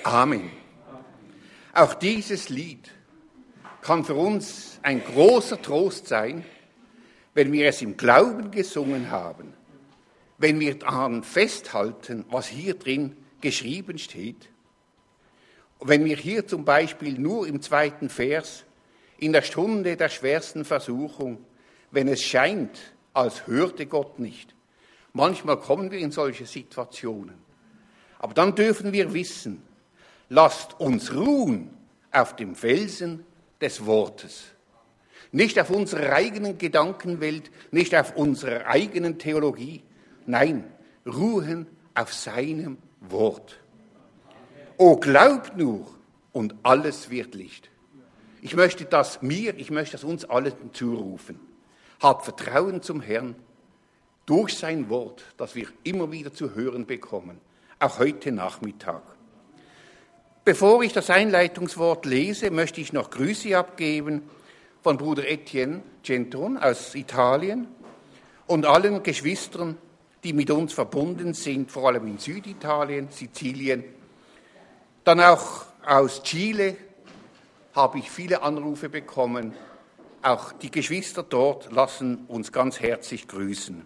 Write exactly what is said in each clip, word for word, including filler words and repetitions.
Amen. Auch dieses Lied kann für uns ein großer Trost sein, wenn wir es im Glauben gesungen haben, wenn wir daran festhalten, was hier drin geschrieben steht. Wenn wir hier zum Beispiel nur im zweiten Vers, in der Stunde der schwersten Versuchung, wenn es scheint, als hörte Gott nicht. Manchmal kommen wir in solche Situationen. Aber dann dürfen wir wissen, lasst uns ruhen auf dem Felsen des Wortes. Nicht auf unserer eigenen Gedankenwelt, nicht auf unserer eigenen Theologie. Nein, ruhen auf seinem Wort. O glaubt nur und alles wird Licht. Ich möchte das mir, ich möchte das uns allen zurufen. Habt Vertrauen zum Herrn durch sein Wort, das wir immer wieder zu hören bekommen, auch heute Nachmittag. Bevor ich das Einleitungswort lese, möchte ich noch Grüße abgeben von Bruder Etienne Centron aus Italien und allen Geschwistern, die mit uns verbunden sind, vor allem in Süditalien, Sizilien. Dann auch aus Chile habe ich viele Anrufe bekommen. Auch die Geschwister dort lassen uns ganz herzlich grüßen.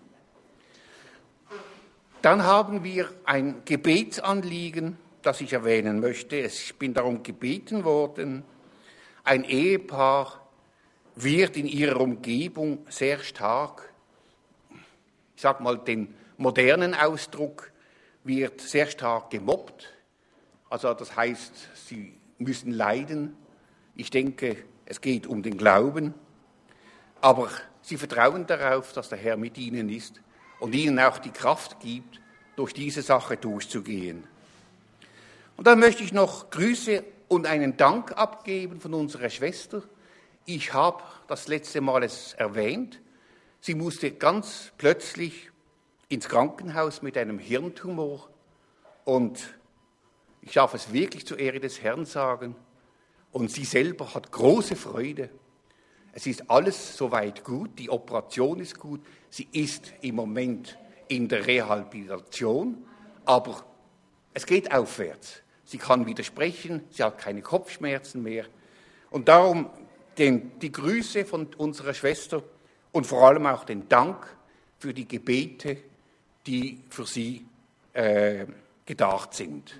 Dann haben wir ein Gebetsanliegen, das ich erwähnen möchte. Ich bin darum gebeten worden. Ein Ehepaar wird in ihrer Umgebung sehr stark, ich sage mal den modernen Ausdruck, wird sehr stark gemobbt. Also das heißt, sie müssen leiden. Ich denke, es geht um den Glauben. Aber sie vertrauen darauf, dass der Herr mit ihnen ist und ihnen auch die Kraft gibt, durch diese Sache durchzugehen. Und dann möchte ich noch Grüße und einen Dank abgeben von unserer Schwester. Ich habe das letzte Mal es erwähnt. Sie musste ganz plötzlich ins Krankenhaus mit einem Hirntumor. Und ich darf es wirklich zur Ehre des Herrn sagen. Und sie selber hat große Freude. Es ist alles soweit gut, die Operation ist gut. Sie ist im Moment in der Rehabilitation, aber es geht aufwärts. Sie kann wieder sprechen, sie hat keine Kopfschmerzen mehr. Und darum den, die Grüße von unserer Schwester und vor allem auch den Dank für die Gebete, die für sie äh, gedacht sind.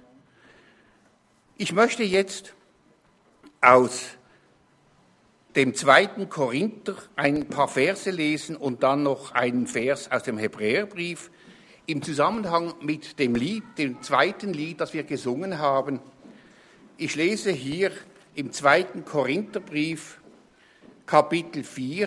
Ich möchte jetzt aus dem zweiten Korinther ein paar Verse lesen und dann noch einen Vers aus dem Hebräerbrief im Zusammenhang mit dem Lied, dem zweiten Lied, das wir gesungen haben. Ich lese hier im zweiten Korintherbrief, Kapitel vier,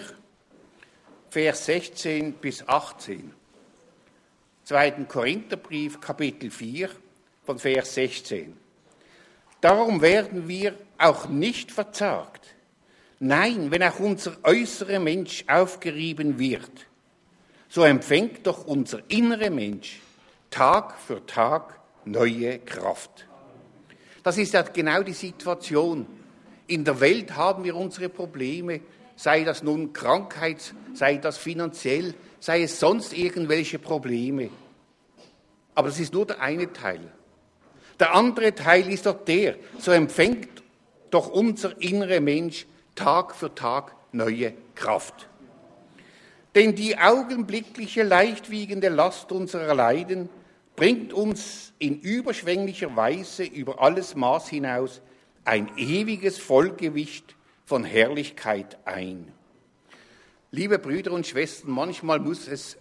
Vers sechzehn bis achtzehn. zweiten Korintherbrief, Kapitel vier, von Vers sechzehn. Darum werden wir auch nicht verzagt. Nein, wenn auch unser äußerer Mensch aufgerieben wird, so empfängt doch unser innerer Mensch Tag für Tag neue Kraft. Das ist ja genau die Situation. In der Welt haben wir unsere Probleme, sei das nun Krankheit, sei das finanziell, sei es sonst irgendwelche Probleme. Aber das ist nur der eine Teil. Der andere Teil ist doch der, so empfängt doch unser innerer Mensch Tag für Tag neue Kraft. Denn die augenblickliche, leichtwiegende Last unserer Leiden bringt uns in überschwänglicher Weise über alles Maß hinaus ein ewiges Vollgewicht von Herrlichkeit ein. Liebe Brüder und Schwestern, manchmal muss es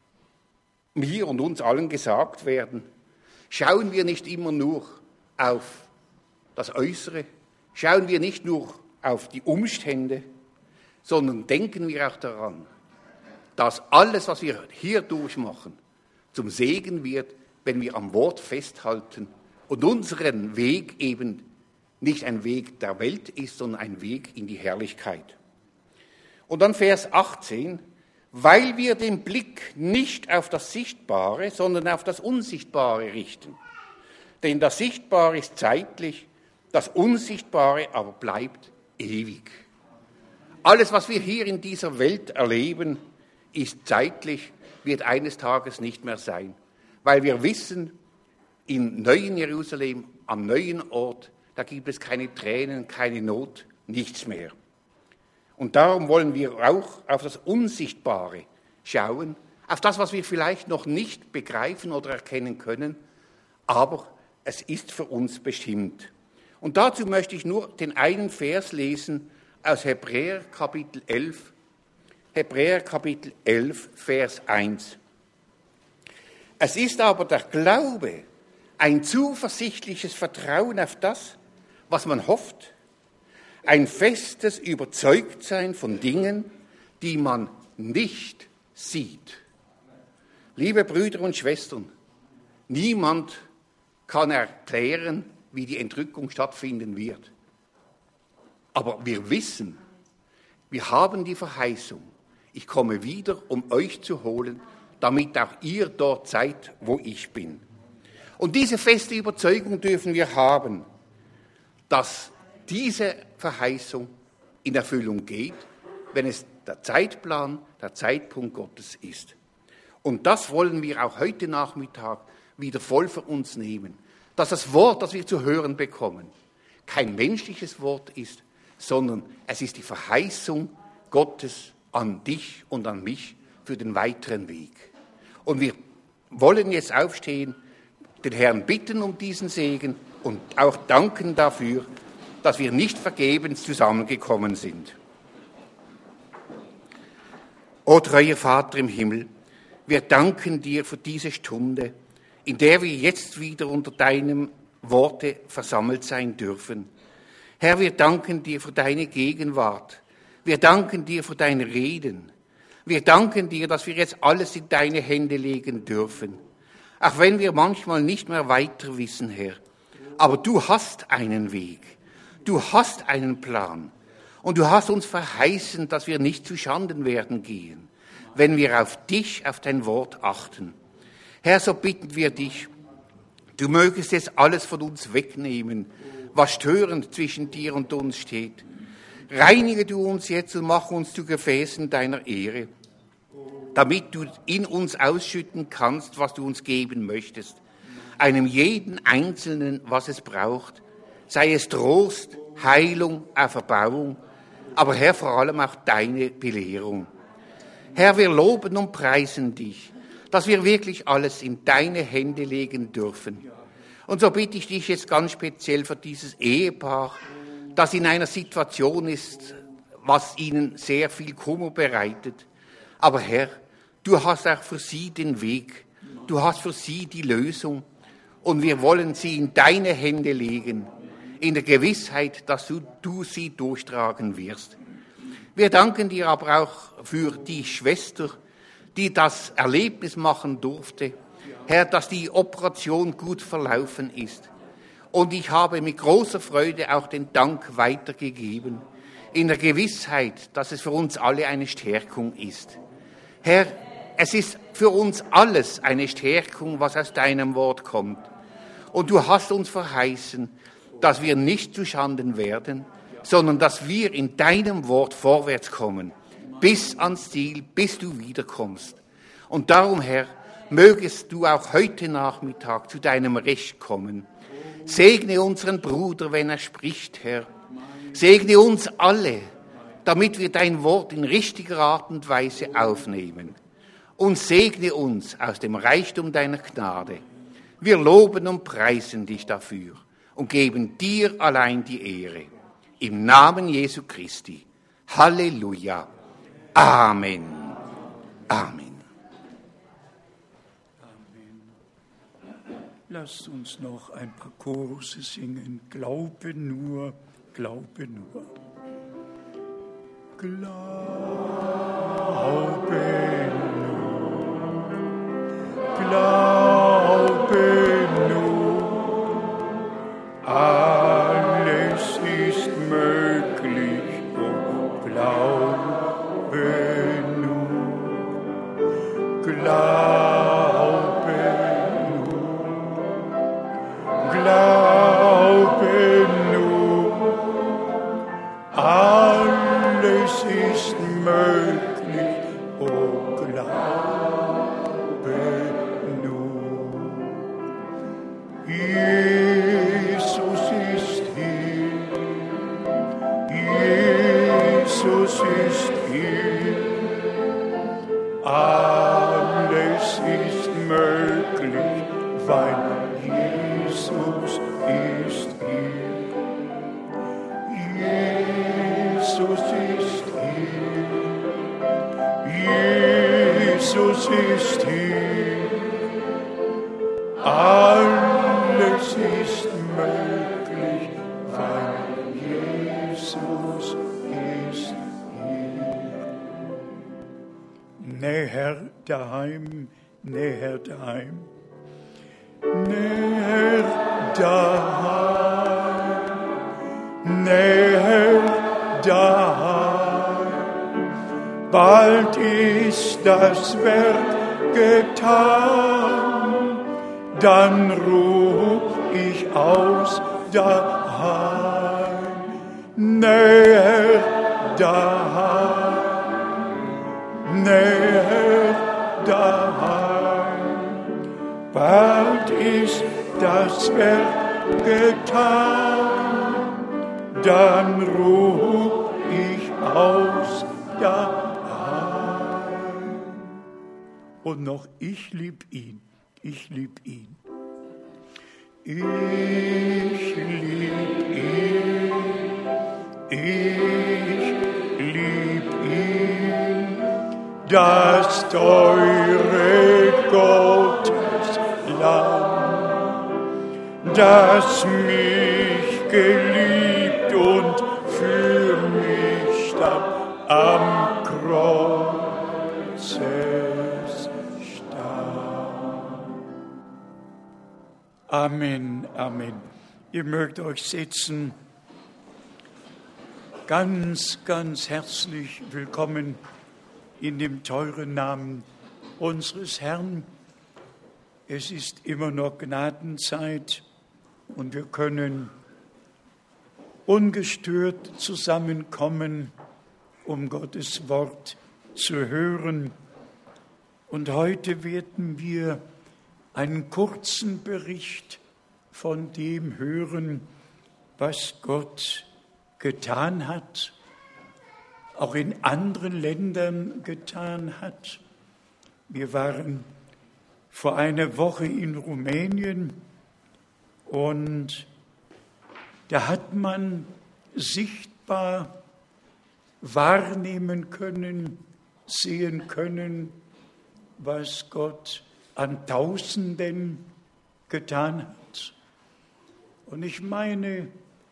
mir und uns allen gesagt werden, schauen wir nicht immer nur auf das Äußere, schauen wir nicht nur auf die Umstände, sondern denken wir auch daran, dass alles, was wir hier durchmachen, zum Segen wird, wenn wir am Wort festhalten und unseren Weg eben nicht ein Weg der Welt ist, sondern ein Weg in die Herrlichkeit. Und dann Vers achtzehn, weil wir den Blick nicht auf das Sichtbare, sondern auf das Unsichtbare richten. Denn das Sichtbare ist zeitlich, das Unsichtbare aber bleibt ewig. Alles, was wir hier in dieser Welt erleben, ist zeitlich, wird eines Tages nicht mehr sein. Weil wir wissen, im neuen Jerusalem am neuen Ort, da gibt es keine Tränen, keine Not, nichts mehr. Und darum wollen wir auch auf das Unsichtbare schauen, auf das, was wir vielleicht noch nicht begreifen oder erkennen können, aber es ist für uns bestimmt. Und dazu möchte ich nur den einen Vers lesen aus Hebräer Kapitel elf, Hebräer Kapitel elf, Vers eins. Es ist aber der Glaube, ein zuversichtliches Vertrauen auf das, was man hofft, ein festes Überzeugtsein von Dingen, die man nicht sieht. Liebe Brüder und Schwestern, niemand kann erklären, wie die Entrückung stattfinden wird. Aber wir wissen, wir haben die Verheißung, ich komme wieder, um euch zu holen, damit auch ihr dort seid, wo ich bin. Und diese feste Überzeugung dürfen wir haben, dass diese Verheißung in Erfüllung geht, wenn es der Zeitplan, der Zeitpunkt Gottes ist. Und das wollen wir auch heute Nachmittag wieder voll für uns nehmen, dass das Wort, das wir zu hören bekommen, kein menschliches Wort ist, sondern es ist die Verheißung Gottes an dich und an mich für den weiteren Weg. Und wir wollen jetzt aufstehen, den Herrn bitten um diesen Segen und auch danken dafür, dass wir nicht vergebens zusammengekommen sind. O treuer Vater im Himmel, wir danken dir für diese Stunde, in der wir jetzt wieder unter deinem Worte versammelt sein dürfen. Herr, wir danken dir für deine Gegenwart. Wir danken dir für dein Reden. Wir danken dir, dass wir jetzt alles in deine Hände legen dürfen. Auch wenn wir manchmal nicht mehr weiter wissen, Herr. Aber du hast einen Weg. Du hast einen Plan. Und du hast uns verheißen, dass wir nicht zu Schanden werden gehen, wenn wir auf dich, auf dein Wort achten. Herr, so bitten wir dich, du mögest jetzt alles von uns wegnehmen, was störend zwischen dir und uns steht. Reinige du uns jetzt und mach uns zu Gefäßen deiner Ehre, damit du in uns ausschütten kannst, was du uns geben möchtest. Einem jeden Einzelnen, was es braucht, sei es Trost, Heilung, Auferbauung, aber Herr, vor allem auch deine Belehrung. Herr, wir loben und preisen dich, dass wir wirklich alles in deine Hände legen dürfen. Und so bitte ich dich jetzt ganz speziell für dieses Ehepaar, das in einer Situation ist, was ihnen sehr viel Kummer bereitet. Aber Herr, du hast auch für sie den Weg, du hast für sie die Lösung und wir wollen sie in deine Hände legen, in der Gewissheit, dass du, du sie durchtragen wirst. Wir danken dir aber auch für die Schwester, die das Erlebnis machen durfte, Herr, dass die Operation gut verlaufen ist. Und ich habe mit großer Freude auch den Dank weitergegeben, in der Gewissheit, dass es für uns alle eine Stärkung ist. Herr, es ist für uns alles eine Stärkung, was aus deinem Wort kommt. Und du hast uns verheißen, dass wir nicht zu Schanden werden, sondern dass wir in deinem Wort vorwärts kommen, bis ans Ziel, bis du wiederkommst. Und darum, Herr, mögest du auch heute Nachmittag zu deinem Recht kommen. Segne unseren Bruder, wenn er spricht, Herr. Segne uns alle, damit wir dein Wort in richtiger Art und Weise aufnehmen. Und segne uns aus dem Reichtum deiner Gnade. Wir loben und preisen dich dafür und geben dir allein die Ehre. Im Namen Jesu Christi. Halleluja. Amen. Amen. Lasst uns noch ein paar Chorus singen. Glaube nur, glaube nur. Glaube nur, glaube nur. Alles ist möglich, oh, glaube nur. Glaube Glaube nur, alles ist möglich, oh glaube nur. Jesus ist ihm. Alles ist möglich, weil Jesus ist hier. Jesus ist hier. Jesus ist hier. Alles ist möglich, weil Jesus ist hier. Näher daheim, näher daheim. Näher daheim, näher daheim, bald ist das Werk getan, dann ruh ich aus daheim, näher daheim, näher daheim. Bald ist das Werk getan, dann ruh ich aus daheim. Und noch ich lieb ihn, ich lieb ihn. Ich lieb ihn, ich lieb ihn, das teure Gottes Lamm, das mich geliebt und für mich starb, am Kreuz starb. Amen, Amen. Ihr mögt euch setzen. Ganz, ganz herzlich willkommen in dem teuren Namen unseres Herrn. Es ist immer noch Gnadenzeit und wir können ungestört zusammenkommen, um Gottes Wort zu hören. Und heute werden wir einen kurzen Bericht von dem hören, was Gott getan hat, auch in anderen Ländern getan hat. Wir waren vor einer Woche in Rumänien und da hat man sichtbar wahrnehmen können, sehen können, was Gott an Tausenden getan hat. Und ich meine,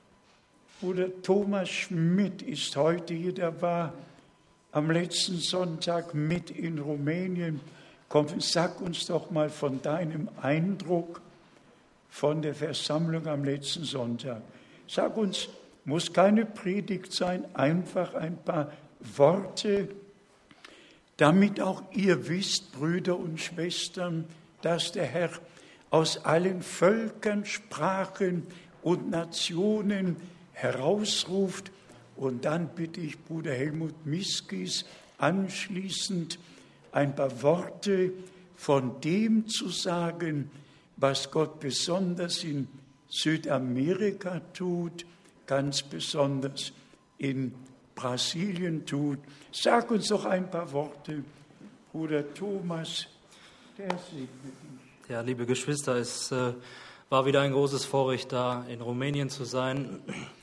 Bruder Thomas Schmidt ist heute hier, der war am letzten Sonntag mit in Rumänien. Komm, sag uns doch mal von deinem Eindruck von der Versammlung am letzten Sonntag. Sag uns, muss keine Predigt sein, einfach ein paar Worte, damit auch ihr wisst, Brüder und Schwestern, dass der Herr aus allen Völkern, Sprachen und Nationen herausruft. Und dann bitte ich Bruder Helmut Miskis anschließend ein paar Worte von dem zu sagen, was Gott besonders in Südamerika tut, ganz besonders in Brasilien tut. Sag uns doch ein paar Worte, Bruder Thomas, der segne dich. Ja, liebe Geschwister, es äh, war wieder ein großes Vorrecht, da in Rumänien zu sein.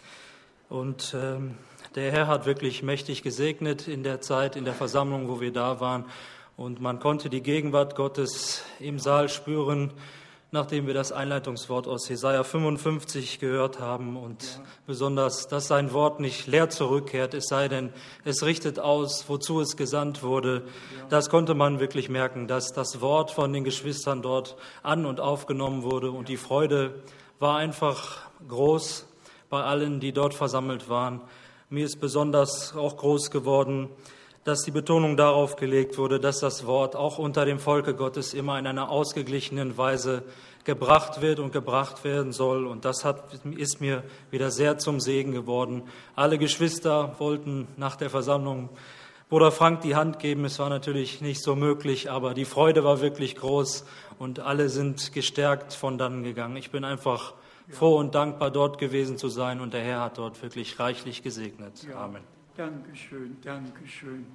Und ähm, der Herr hat wirklich mächtig gesegnet in der Zeit, in der Versammlung, wo wir da waren. Und man konnte die Gegenwart Gottes im Saal spüren, nachdem wir das Einleitungswort aus Jesaja fünfundfünfzig gehört haben. Und ja. besonders, dass sein Wort nicht leer zurückkehrt, es sei denn, es richtet aus, wozu es gesandt wurde. Ja. Das konnte man wirklich merken, dass das Wort von den Geschwistern dort an- und aufgenommen wurde. Und die Freude war einfach groß bei allen, die dort versammelt waren. Mir ist besonders auch groß geworden, dass die Betonung darauf gelegt wurde, dass das Wort auch unter dem Volke Gottes immer in einer ausgeglichenen Weise gebracht wird und gebracht werden soll. Und das hat, ist mir wieder sehr zum Segen geworden. Alle Geschwister wollten nach der Versammlung Bruder Frank die Hand geben. Es war natürlich nicht so möglich, aber die Freude war wirklich groß und alle sind gestärkt von dannen gegangen. Ich bin einfach froh und dankbar, dort gewesen zu sein und der Herr hat dort wirklich reichlich gesegnet. Ja. Amen. Dankeschön, Dankeschön.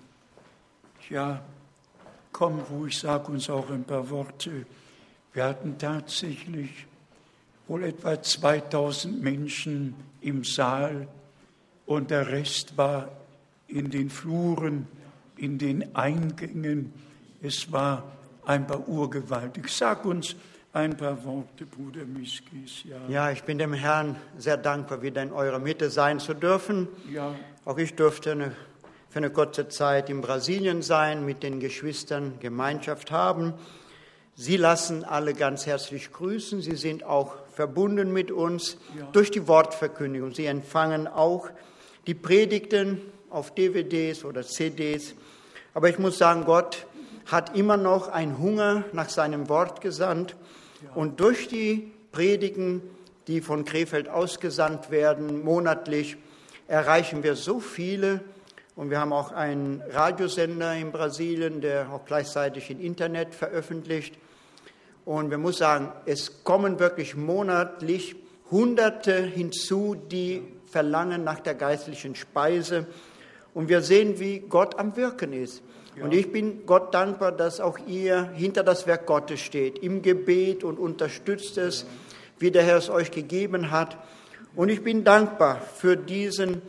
Ja, komm ruhig, sag uns auch ein paar Worte. Wir hatten tatsächlich wohl etwa zweitausend Menschen im Saal und der Rest war in den Fluren, in den Eingängen. Es war einfach urgewaltig. Sag uns ein paar Worte, Bruder Miskis. Ja. ja, ich bin dem Herrn sehr dankbar, wieder in eurer Mitte sein zu dürfen. Ja. Auch ich durfte eine, für eine kurze Zeit in Brasilien sein, mit den Geschwistern Gemeinschaft haben. Sie lassen alle ganz herzlich grüßen. Sie sind auch verbunden mit uns ja. durch die Wortverkündigung. Sie empfangen auch die Predigten auf D V Ds oder C Ds. Aber ich muss sagen, Gott hat immer noch einen Hunger nach seinem Wort gesandt. Ja. Und durch die Predigen, die von Krefeld ausgesandt werden, monatlich, erreichen wir so viele. Und wir haben auch einen Radiosender in Brasilien, der auch gleichzeitig im Internet veröffentlicht. Und wir müssen sagen, es kommen wirklich monatlich Hunderte hinzu, die verlangen nach der geistlichen Speise. Und wir sehen, wie Gott am Wirken ist. Ja. Und ich bin Gott dankbar, dass auch ihr hinter das Werk Gottes steht, im Gebet und unterstützt es, wie der Herr es euch gegeben hat. Und ich bin dankbar für diesen,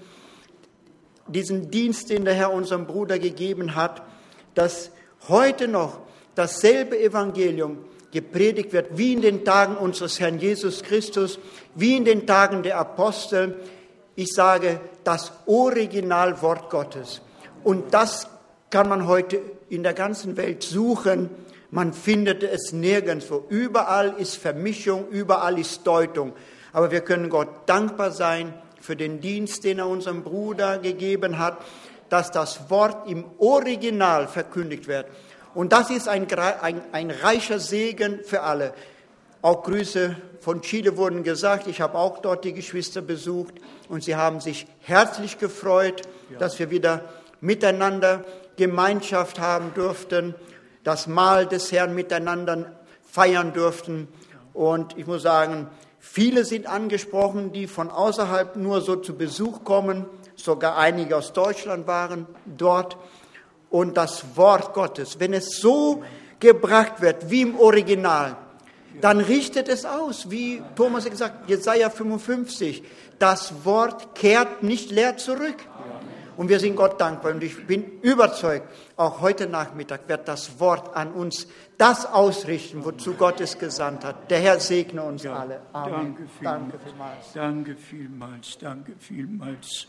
diesen Dienst, den der Herr unserem Bruder gegeben hat, dass heute noch dasselbe Evangelium gepredigt wird, wie in den Tagen unseres Herrn Jesus Christus, wie in den Tagen der Apostel. Ich sage, das Originalwort Gottes. Und das kann man heute in der ganzen Welt suchen. Man findet es nirgendwo. Überall ist Vermischung, überall ist Deutung. Aber wir können Gott dankbar sein für den Dienst, den er unserem Bruder gegeben hat, dass das Wort im Original verkündigt wird. Und das ist ein, ein, ein reicher Segen für alle. Auch Grüße von Chile wurden gesagt. Ich habe auch dort die Geschwister besucht und sie haben sich herzlich gefreut, ja. dass wir wieder miteinander Gemeinschaft haben durften, das Mahl des Herrn miteinander feiern durften. Und ich muss sagen, viele sind angesprochen, die von außerhalb nur so zu Besuch kommen. Sogar einige aus Deutschland waren dort. Und das Wort Gottes, wenn es so gebracht wird wie im Original, dann richtet es aus, wie Thomas hat gesagt, Jesaja fünfundfünfzig, das Wort kehrt nicht leer zurück. Und wir sind Gott dankbar. Und ich bin überzeugt, auch heute Nachmittag wird das Wort an uns das ausrichten, wozu Gott es gesandt hat. Der Herr segne uns ja, alle. Amen. Danke vielmals. Danke vielmals. Danke vielmals.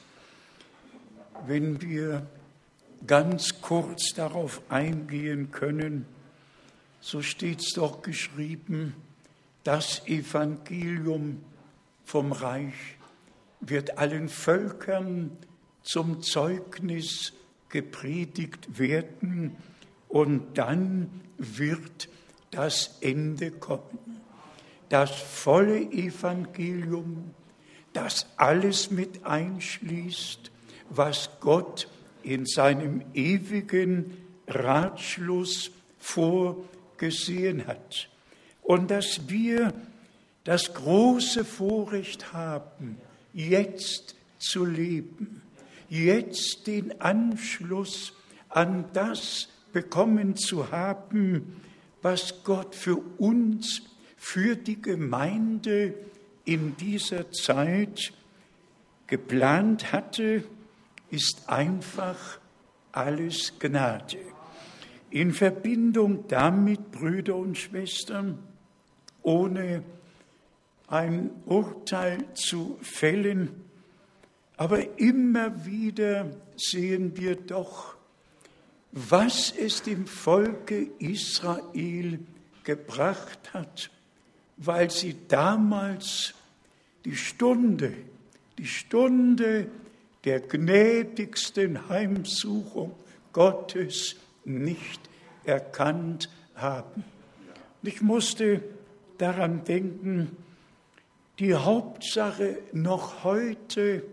Wenn wir ganz kurz darauf eingehen können, so steht es doch geschrieben, das Evangelium vom Reich wird allen Völkern zum Zeugnis gepredigt werden und dann wird das Ende kommen. Das volle Evangelium, das alles mit einschließt, was Gott in seinem ewigen Ratschluss vorgesehen hat. Und dass wir das große Vorrecht haben, jetzt zu leben, jetzt den Anschluss an das bekommen zu haben, was Gott für uns, für die Gemeinde in dieser Zeit geplant hatte, ist einfach alles Gnade. In Verbindung damit, Brüder und Schwestern, ohne ein Urteil zu fällen, aber immer wieder sehen wir doch, was es dem Volke Israel gebracht hat, weil sie damals die Stunde, die Stunde der gnädigsten Heimsuchung Gottes nicht erkannt haben. Und ich musste daran denken, die Hauptsache noch heute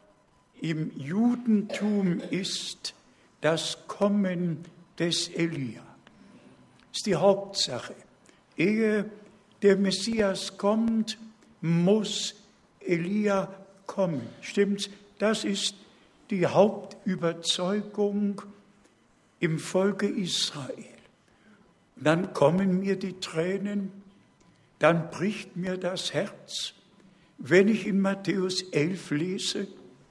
im Judentum ist das Kommen des Elia. Das ist die Hauptsache. Ehe der Messias kommt, muss Elia kommen. Stimmt's? Das ist die Hauptüberzeugung im Volke Israel. Und dann kommen mir die Tränen, dann bricht mir das Herz, wenn ich in Matthäus elf lese,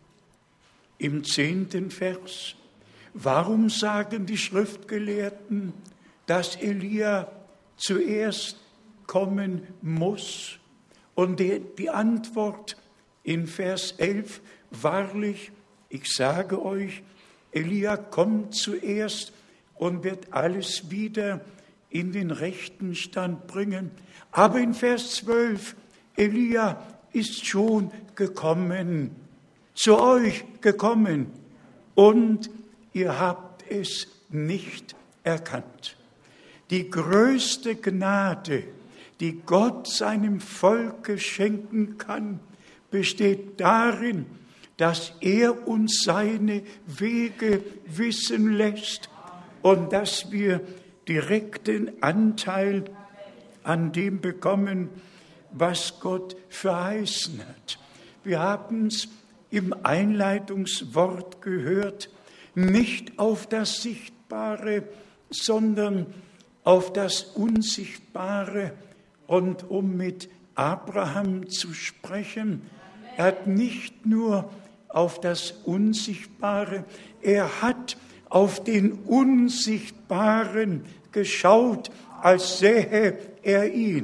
im zehnten Vers. Warum sagen die Schriftgelehrten, dass Elia zuerst kommen muss? Und die, die Antwort in Vers elf, wahrlich, ich sage euch, Elia kommt zuerst und wird alles wieder in den rechten Stand bringen. Aber in Vers zwölf, Elia ist schon gekommen, zu euch gekommen, und ihr habt es nicht erkannt. Die größte Gnade, die Gott seinem Volke schenken kann, besteht darin, dass er uns seine Wege wissen lässt und dass wir direkten Anteil an dem bekommen, was Gott verheißen hat. Wir haben es im Einleitungswort gehört, nicht auf das Sichtbare, sondern auf das Unsichtbare. Und um mit Abraham zu sprechen, er hat nicht nur auf das Unsichtbare, er hat auf den Unsichtbaren geschaut, als sähe er ihn.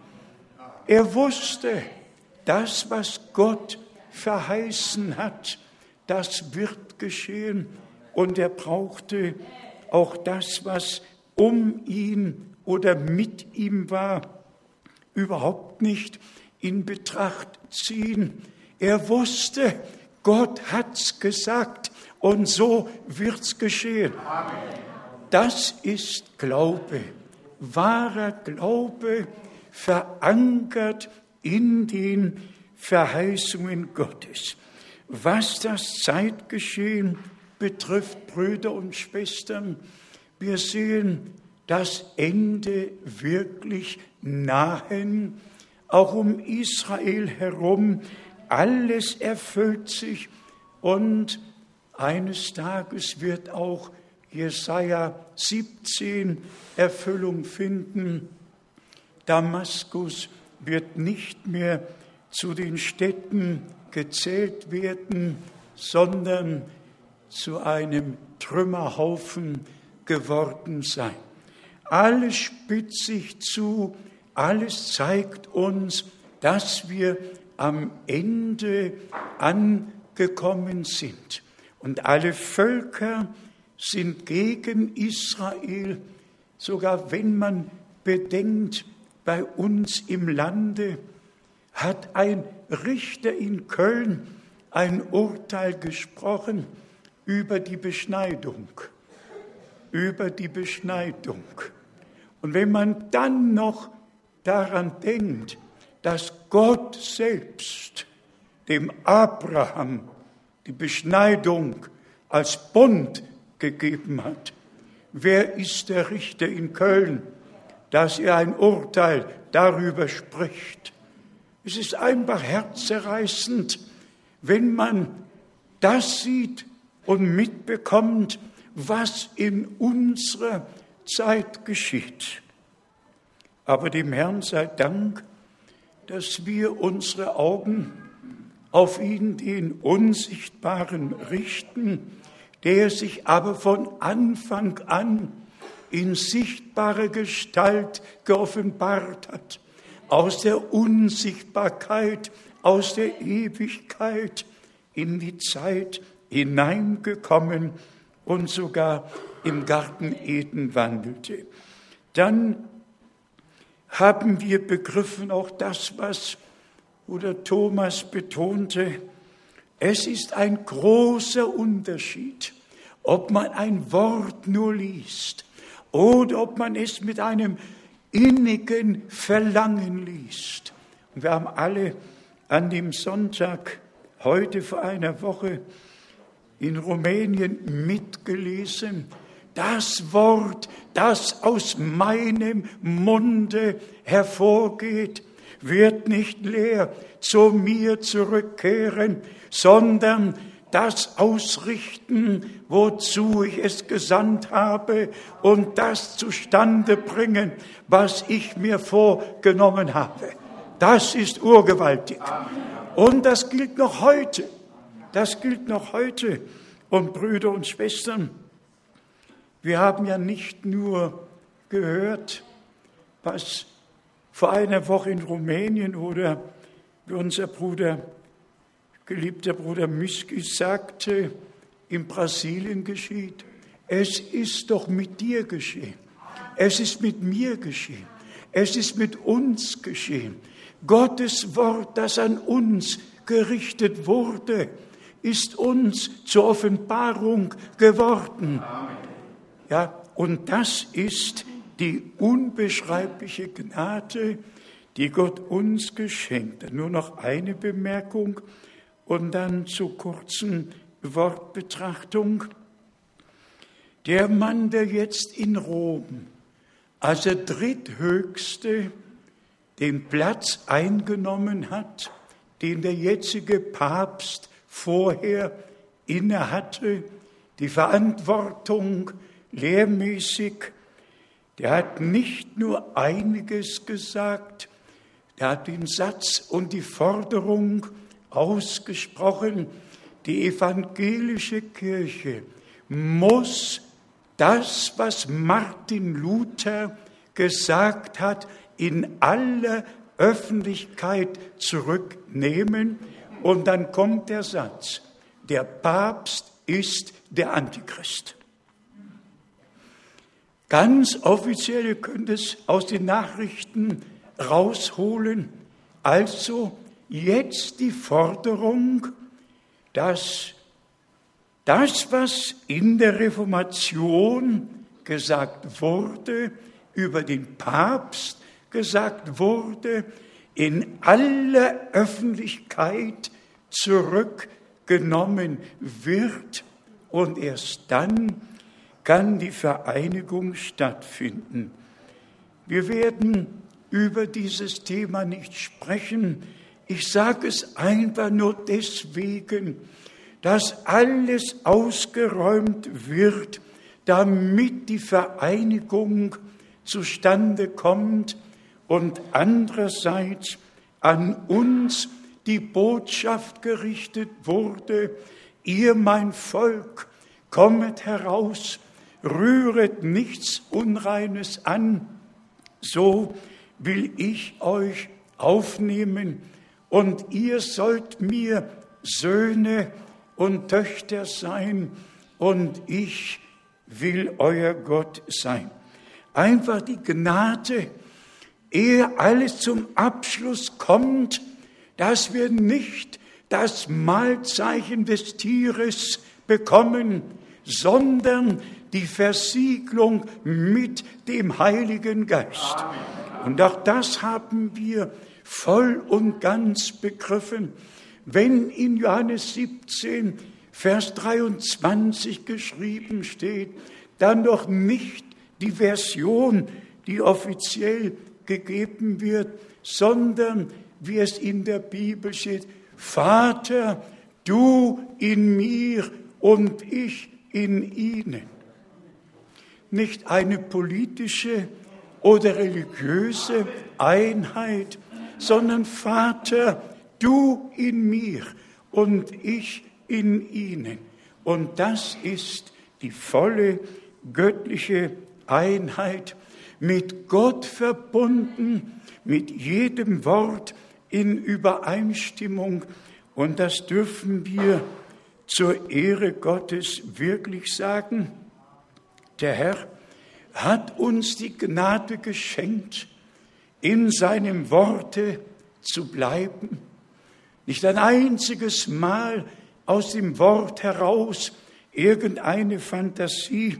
Er wusste, das, was Gott verheißen hat, das wird geschehen. Und er brauchte auch das, was um ihn oder mit ihm war, überhaupt nicht in Betracht ziehen. Er wusste, Gott hat's gesagt und so wird's geschehen. Amen. Das ist Glaube, wahrer Glaube, verankert in den Verheißungen Gottes. Was das Zeitgeschehen betrifft, Brüder und Schwestern, wir sehen das Ende wirklich nahen, auch um Israel herum. Alles erfüllt sich und eines Tages wird auch Jesaja siebzehn Erfüllung finden. Damaskus wird nicht mehr zu den Städten gezählt werden, sondern zu einem Trümmerhaufen geworden sein. Alles spitzt sich zu, alles zeigt uns, dass wir am Ende angekommen sind. Und alle Völker sind gegen Israel, sogar wenn man bedenkt, bei uns im Lande hat ein Richter in Köln ein Urteil gesprochen über die Beschneidung, über die Beschneidung. Und wenn man dann noch daran denkt, dass Gott selbst dem Abraham die Beschneidung als Bund gegeben hat, wer ist der Richter in Köln, dass er ein Urteil darüber spricht? Es ist einfach herzzerreißend, wenn man das sieht und mitbekommt, was in unserer Zeit geschieht. Aber dem Herrn sei Dank, dass wir unsere Augen auf ihn, den Unsichtbaren, richten, der sich aber von Anfang an in sichtbare Gestalt geoffenbart hat, aus der Unsichtbarkeit, aus der Ewigkeit in die Zeit hineingekommen und sogar im Garten Eden wandelte. Dann haben wir begriffen auch das, was Bruder Thomas betonte. Es ist ein großer Unterschied, ob man ein Wort nur liest oder ob man es mit einem innigen Verlangen liest. Und wir haben alle an dem Sonntag, heute vor einer Woche, in Rumänien mitgelesen. Das Wort, das aus meinem Munde hervorgeht, wird nicht leer zu mir zurückkehren, sondern das ausrichten, wozu ich es gesandt habe, und das zustande bringen, was ich mir vorgenommen habe. Das ist urgewaltig. Und das gilt noch heute. Das gilt noch heute. Und Brüder und Schwestern, wir haben ja nicht nur gehört, was vor einer Woche in Rumänien oder wie unser Bruder, geliebter Bruder Miskis sagte, in Brasilien geschieht. Es ist doch mit dir geschehen. Es ist mit mir geschehen. Es ist mit uns geschehen. Gottes Wort, das an uns gerichtet wurde, ist uns zur Offenbarung geworden. Ja, und das ist die unbeschreibliche Gnade, die Gott uns geschenkt hat. Nur noch eine Bemerkung und dann zur kurzen Wortbetrachtung. Der Mann, der jetzt in Rom als der dritthöchste den Platz eingenommen hat, den der jetzige Papst vorher innehatte, die Verantwortung lehrmäßig, der hat nicht nur einiges gesagt, der hat den Satz und die Forderung ausgesprochen, die evangelische Kirche muss das, was Martin Luther gesagt hat, in aller Öffentlichkeit zurücknehmen. Und dann kommt der Satz, der Papst ist der Antichrist. Ganz offiziell, ihr könnt es aus den Nachrichten rausholen. Also jetzt die Forderung, dass das, was in der Reformation gesagt wurde, über den Papst gesagt wurde, in aller Öffentlichkeit zurückgenommen wird. Und erst dann kann die Vereinigung stattfinden. Wir werden über dieses Thema nicht sprechen. Ich sage es einfach nur deswegen, dass alles ausgeräumt wird, damit die Vereinigung zustande kommt und andererseits an uns die Botschaft gerichtet wurde, ihr mein Volk, kommet heraus, rühret nichts Unreines an, so will ich euch aufnehmen und ihr sollt mir Söhne und Töchter sein und ich will euer Gott sein. Einfach die Gnade, ehe alles zum Abschluss kommt, dass wir nicht das Mahlzeichen des Tieres bekommen, sondern die Versiegelung mit dem Heiligen Geist. Und auch das haben wir voll und ganz begriffen, wenn in Johannes siebzehn, Vers dreiundzwanzig geschrieben steht, dann doch nicht die Version, die offiziell gegeben wird, sondern wie es in der Bibel steht, Vater, du in mir und ich in ihnen. Nicht eine politische oder religiöse Einheit, sondern Vater, du in mir und ich in ihnen. Und das ist die volle göttliche Einheit, mit Gott verbunden, mit jedem Wort in Übereinstimmung. Und das dürfen wir zur Ehre Gottes wirklich sagen. Der Herr hat uns die Gnade geschenkt, in seinem Worte zu bleiben. Nicht ein einziges Mal aus dem Wort heraus irgendeine Fantasie,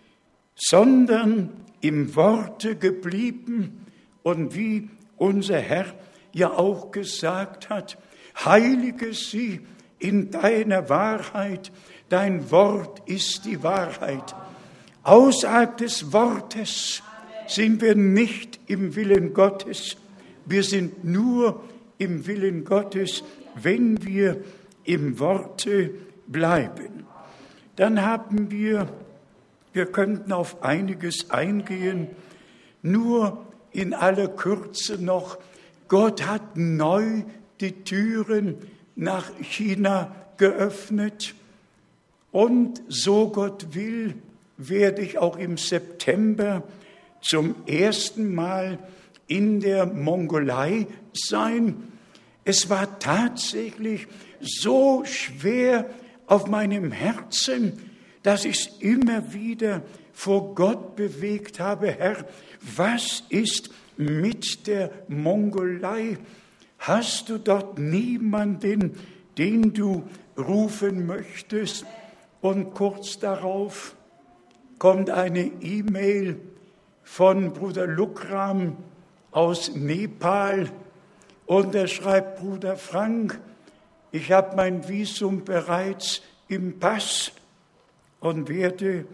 sondern im Worte geblieben und wie unser Herr ja auch gesagt hat, heilige sie in deiner Wahrheit, dein Wort ist die Wahrheit. Außerhalb des Wortes sind wir nicht im Willen Gottes, wir sind nur im Willen Gottes, wenn wir im Worte bleiben. Dann haben wir, wir könnten auf einiges eingehen, nur in aller Kürze noch, Gott hat neu die Türen nach China geöffnet und so Gott will, werde ich auch im September zum ersten Mal in der Mongolei sein. Es war tatsächlich so schwer auf meinem Herzen, dass ich es immer wieder vor Gott bewegt habe. Herr, was ist mit der Mongolei? Hast du dort niemanden, den du rufen möchtest? Und kurz darauf kommt eine E-Mail von Bruder Lukram aus Nepal und er schreibt, Bruder Frank, ich habe mein Visum bereits im Pass und werde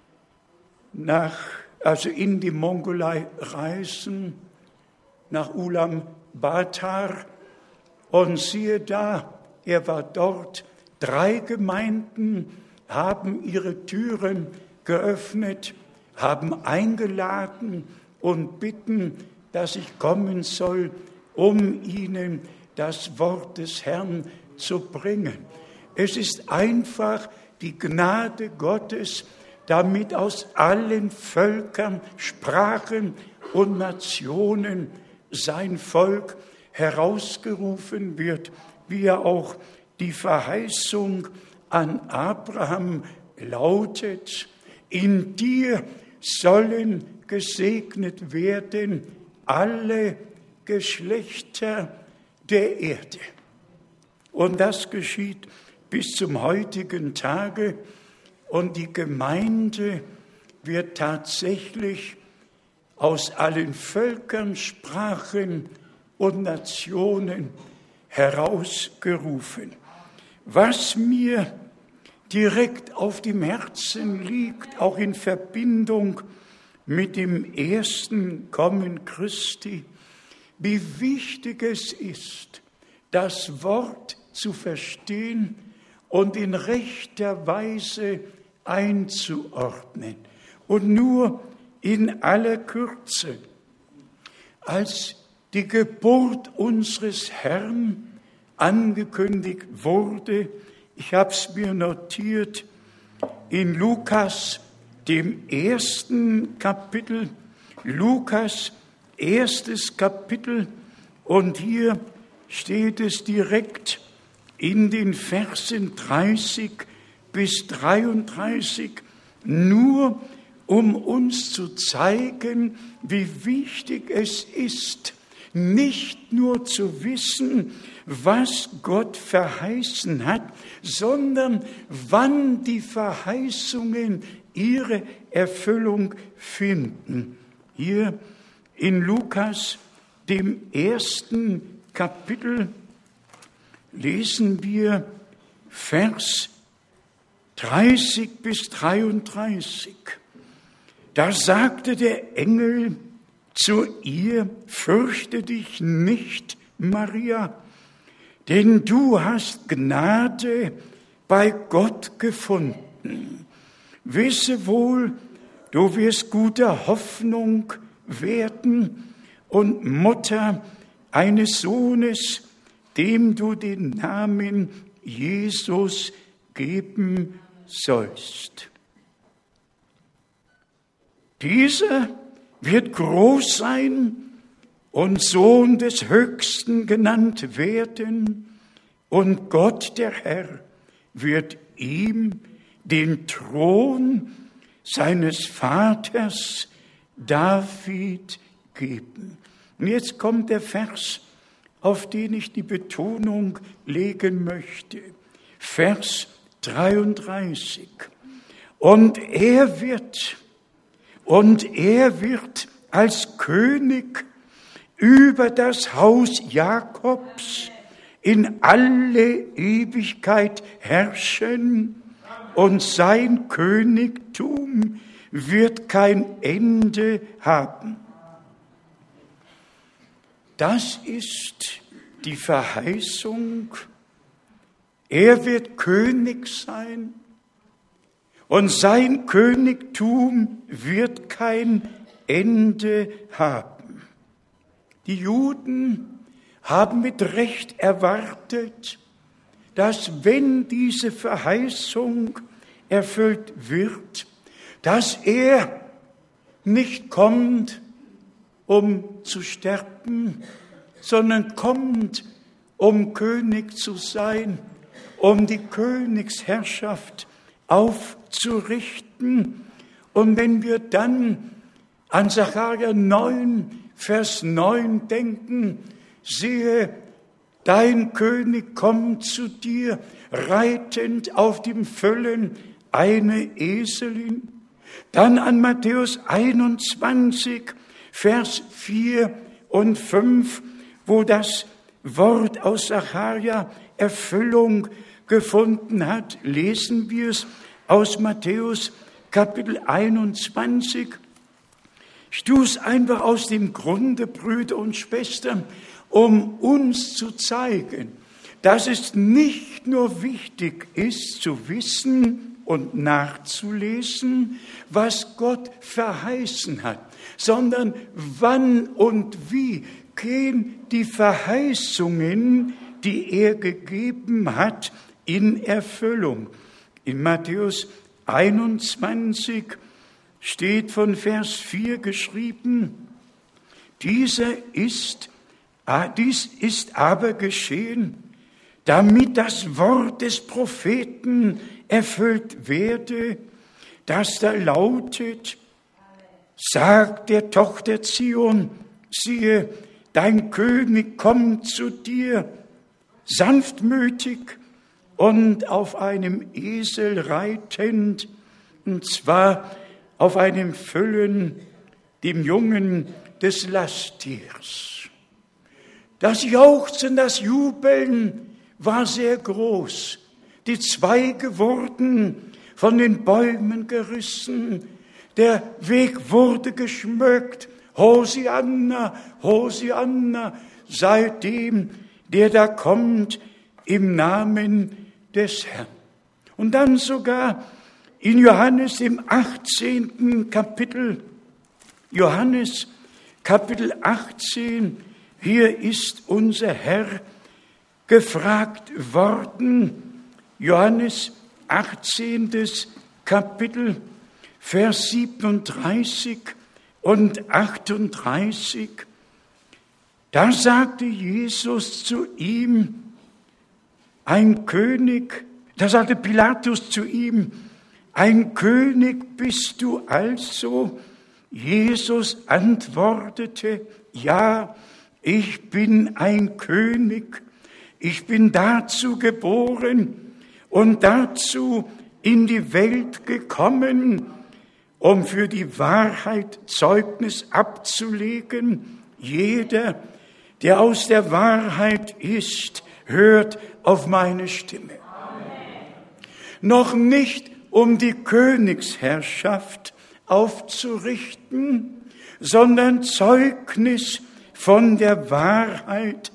nach, also in die Mongolei reisen, nach Ulaanbaatar. Und siehe da, er war dort, drei Gemeinden haben ihre Türen geöffnet, haben eingeladen und bitten, dass ich kommen soll, um ihnen das Wort des Herrn zu bringen. Es ist einfach die Gnade Gottes, damit aus allen Völkern, Sprachen und Nationen sein Volk herausgerufen wird, wie ja auch die Verheißung an Abraham lautet, in dir sollen gesegnet werden alle Geschlechter der Erde. Und das geschieht bis zum heutigen Tage. Und die Gemeinde wird tatsächlich aus allen Völkern, Sprachen und Nationen herausgerufen. Was mir direkt auf dem Herzen liegt, auch in Verbindung mit dem ersten Kommen Christi, wie wichtig es ist, das Wort zu verstehen und in rechter Weise einzuordnen. Und nur in aller Kürze, als die Geburt unseres Herrn angekündigt wurde, ich habe es mir notiert, in Lukas, dem ersten Kapitel, Lukas, erstes Kapitel, und hier steht es direkt in den Versen dreißig bis dreiunddreißig, nur um uns zu zeigen, wie wichtig es ist, nicht nur zu wissen, was Gott verheißen hat, sondern wann die Verheißungen ihre Erfüllung finden. Hier in Lukas, dem ersten Kapitel, lesen wir Vers dreißig bis dreiunddreißig. Da sagte der Engel zu ihr, fürchte dich nicht, Maria, denn du hast Gnade bei Gott gefunden. Wisse wohl, du wirst guter Hoffnung werden und Mutter eines Sohnes, dem du den Namen Jesus geben sollst. Dieser wird groß sein und Sohn des Höchsten genannt werden, und Gott, der Herr, wird ihm den Thron seines Vaters David geben. Und jetzt kommt der Vers, auf den ich die Betonung legen möchte. Vers dreiunddreißig. Und er wird, und er wird als König über das Haus Jakobs in alle Ewigkeit herrschen, und sein Königtum wird kein Ende haben. Das ist die Verheißung Er wird König sein und sein Königtum wird kein Ende haben. Die Juden haben mit Recht erwartet, dass wenn diese Verheißung erfüllt wird, dass er nicht kommt, um zu sterben, sondern kommt, um König zu sein, um die Königsherrschaft aufzurichten. Und wenn wir dann an Sacharja neun, Vers neun denken, siehe, dein König kommt zu dir, reitend auf dem Füllen eine Eselin. Dann an Matthäus einundzwanzig, Vers vier und fünf, wo das Wort aus Sacharja Erfüllung gefunden hat, lesen wir es aus Matthäus Kapitel einundzwanzig. Ich tue es einfach aus dem Grunde, Brüder und Schwestern, um uns zu zeigen, dass es nicht nur wichtig ist, zu wissen und nachzulesen, was Gott verheißen hat, sondern wann und wie gehen die Verheißungen, die er gegeben hat, in Erfüllung. In Matthäus einundzwanzig steht von Vers vier geschrieben, dieser ist, dies ist aber geschehen, damit das Wort des Propheten erfüllt werde, das da lautet, sagt der Tochter Zion, siehe, dein König kommt zu dir, sanftmütig und auf einem Esel reitend, und zwar auf einem Füllen, dem Jungen des Lasttiers. Das Jauchzen, das Jubeln war sehr groß. Die Zweige wurden von den Bäumen gerissen, der Weg wurde geschmückt. Hosianna, Hosianna, seitdem der da kommt im Namen des Herrn. Und dann sogar in Johannes im achtzehnten Kapitel, Johannes Kapitel achtzehn, hier ist unser Herr gefragt worden, Johannes achtzehntes Kapitel, Vers siebenunddreißig und achtunddreißig. Da sagte Jesus zu ihm, ein König, da sagte Pilatus zu ihm, ein König bist du also? Jesus antwortete, ja, ich bin ein König. Ich bin dazu geboren und dazu in die Welt gekommen, um für die Wahrheit Zeugnis abzulegen. Jeder, der aus der Wahrheit ist, hört auf meine Stimme. Amen. Noch nicht, um die Königsherrschaft aufzurichten, sondern Zeugnis von der Wahrheit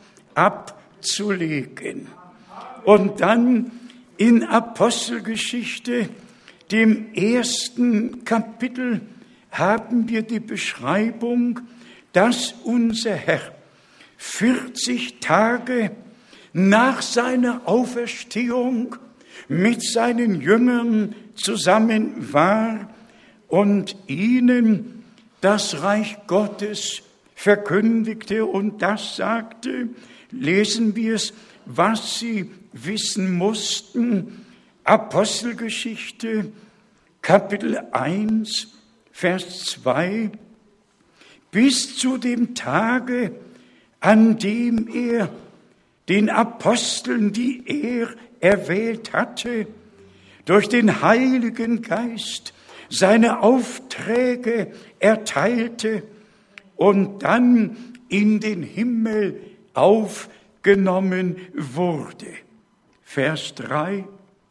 abzulegen. Und dann in Apostelgeschichte, dem ersten Kapitel, haben wir die Beschreibung, dass unser Herr vierzig Tage nach seiner Auferstehung mit seinen Jüngern zusammen war und ihnen das Reich Gottes verkündigte und das sagte, lesen wir es, was sie wissen mussten. Apostelgeschichte, Kapitel eins, Vers zwei. Bis zu dem Tage, an dem er den Aposteln, die er erwählt hatte, durch den Heiligen Geist seine Aufträge erteilte und dann in den Himmel aufgenommen wurde. Vers drei.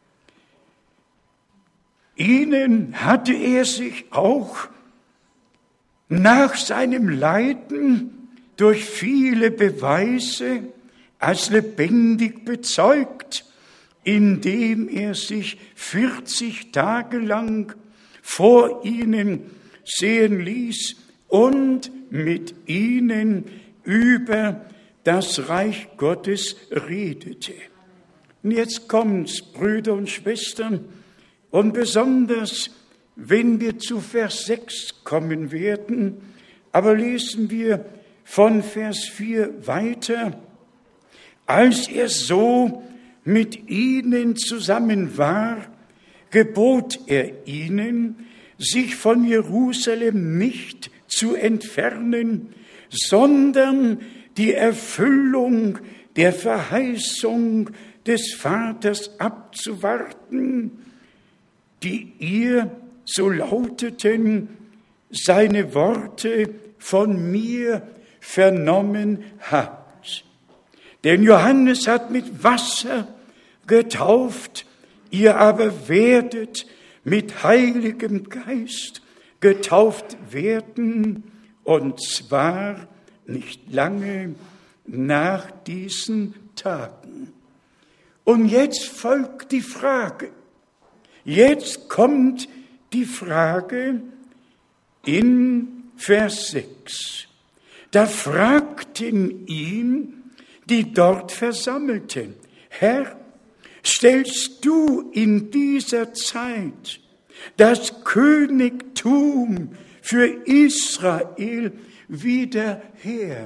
Ihnen hatte er sich auch nach seinem Leiden durch viele Beweise als lebendig bezeugt indem er sich vierzig Tage lang vor ihnen sehen ließ und mit ihnen über das Reich Gottes redete. Und jetzt kommt's, Brüder und Schwestern, und besonders, wenn wir zu Vers sechs kommen werden, aber lesen wir von Vers vier weiter. Als er so mit ihnen zusammen war, gebot er ihnen, sich von Jerusalem nicht zu entfernen, sondern die Erfüllung der Verheißung des Vaters abzuwarten, die ihr, so lauteten, seine Worte von mir vernommen habt. Denn Johannes hat mit Wasser getauft, ihr aber werdet mit Heiligem Geist getauft werden, und zwar nicht lange nach diesen Tagen. Und jetzt folgt die Frage. Jetzt kommt die Frage in Vers sechs. Da fragten ihn die dort Versammelten: Herr, stellst du in dieser Zeit das Königtum für Israel wieder her?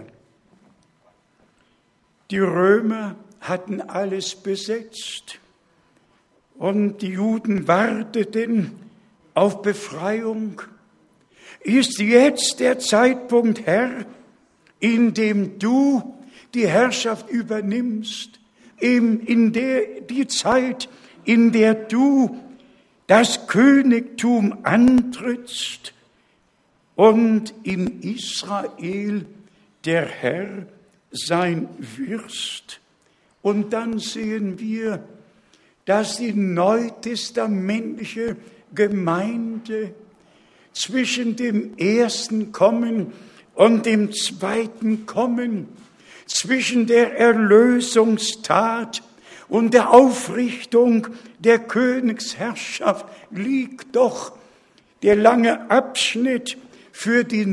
Die Römer hatten alles besetzt und die Juden warteten auf Befreiung. Ist jetzt der Zeitpunkt, Herr, in dem du die Herrschaft übernimmst, in der, die Zeit, in der du das Königtum antrittst und in Israel der Herr sein wirst? Und dann sehen wir, dass die neutestamentliche Gemeinde zwischen dem ersten Kommen und dem zweiten Kommen, zwischen der Erlösungstat und der Aufrichtung der Königsherrschaft liegt doch der lange Abschnitt für die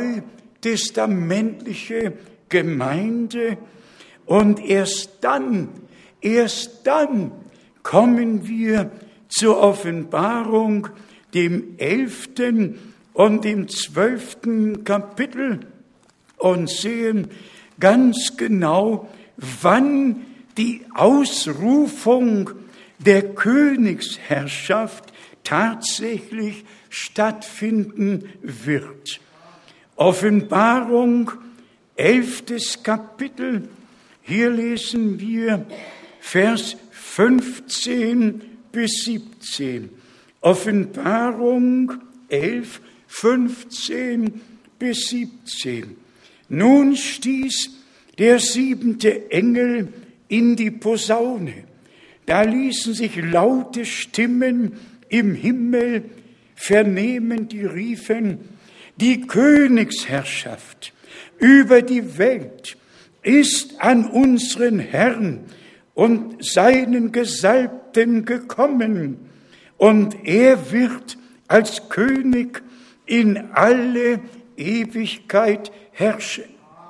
neutestamentliche Gemeinde. Und erst dann, erst dann kommen wir zur Offenbarung, dem elften und dem zwölften Kapitel, und sehen ganz genau, wann die Ausrufung der Königsherrschaft tatsächlich stattfinden wird. Offenbarung, elftes Kapitel, hier lesen wir Vers fünfzehn bis siebzehn. Offenbarung elf, fünfzehn bis siebzehn. Nun stieß der siebente Engel in die Posaune. Da ließen sich laute Stimmen im Himmel vernehmen, die riefen: Die Königsherrschaft über die Welt ist an unseren Herrn und seinen Gesalbten gekommen, und er wird als König in alle Ewigkeit herrschen.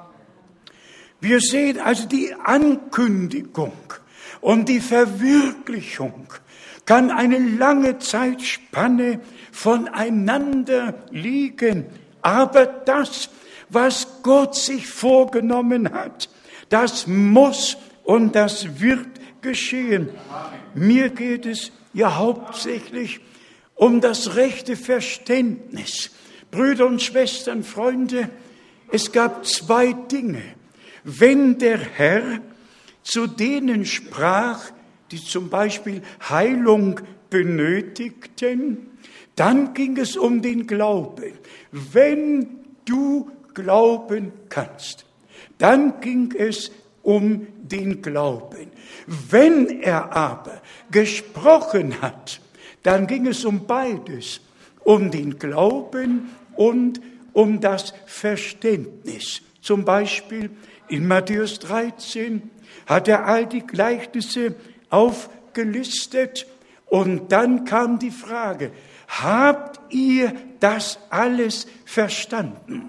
Wir sehen also, die Ankündigung und die Verwirklichung kann eine lange Zeitspanne voneinander liegen. Aber das, was Gott sich vorgenommen hat, das muss und das wird geschehen. Mir geht es ja hauptsächlich um das rechte Verständnis. Brüder und Schwestern, Freunde, es gab zwei Dinge. Wenn der Herr zu denen sprach, die zum Beispiel Heilung benötigten, dann ging es um den Glauben. Wenn du glauben kannst, dann ging es um den Glauben. Wenn er aber gesprochen hat, dann ging es um beides, um den Glauben und um das Verständnis. Zum Beispiel in Matthäus dreizehn hat er all die Gleichnisse auf aufgelistet und dann kam die Frage, habt ihr das alles verstanden?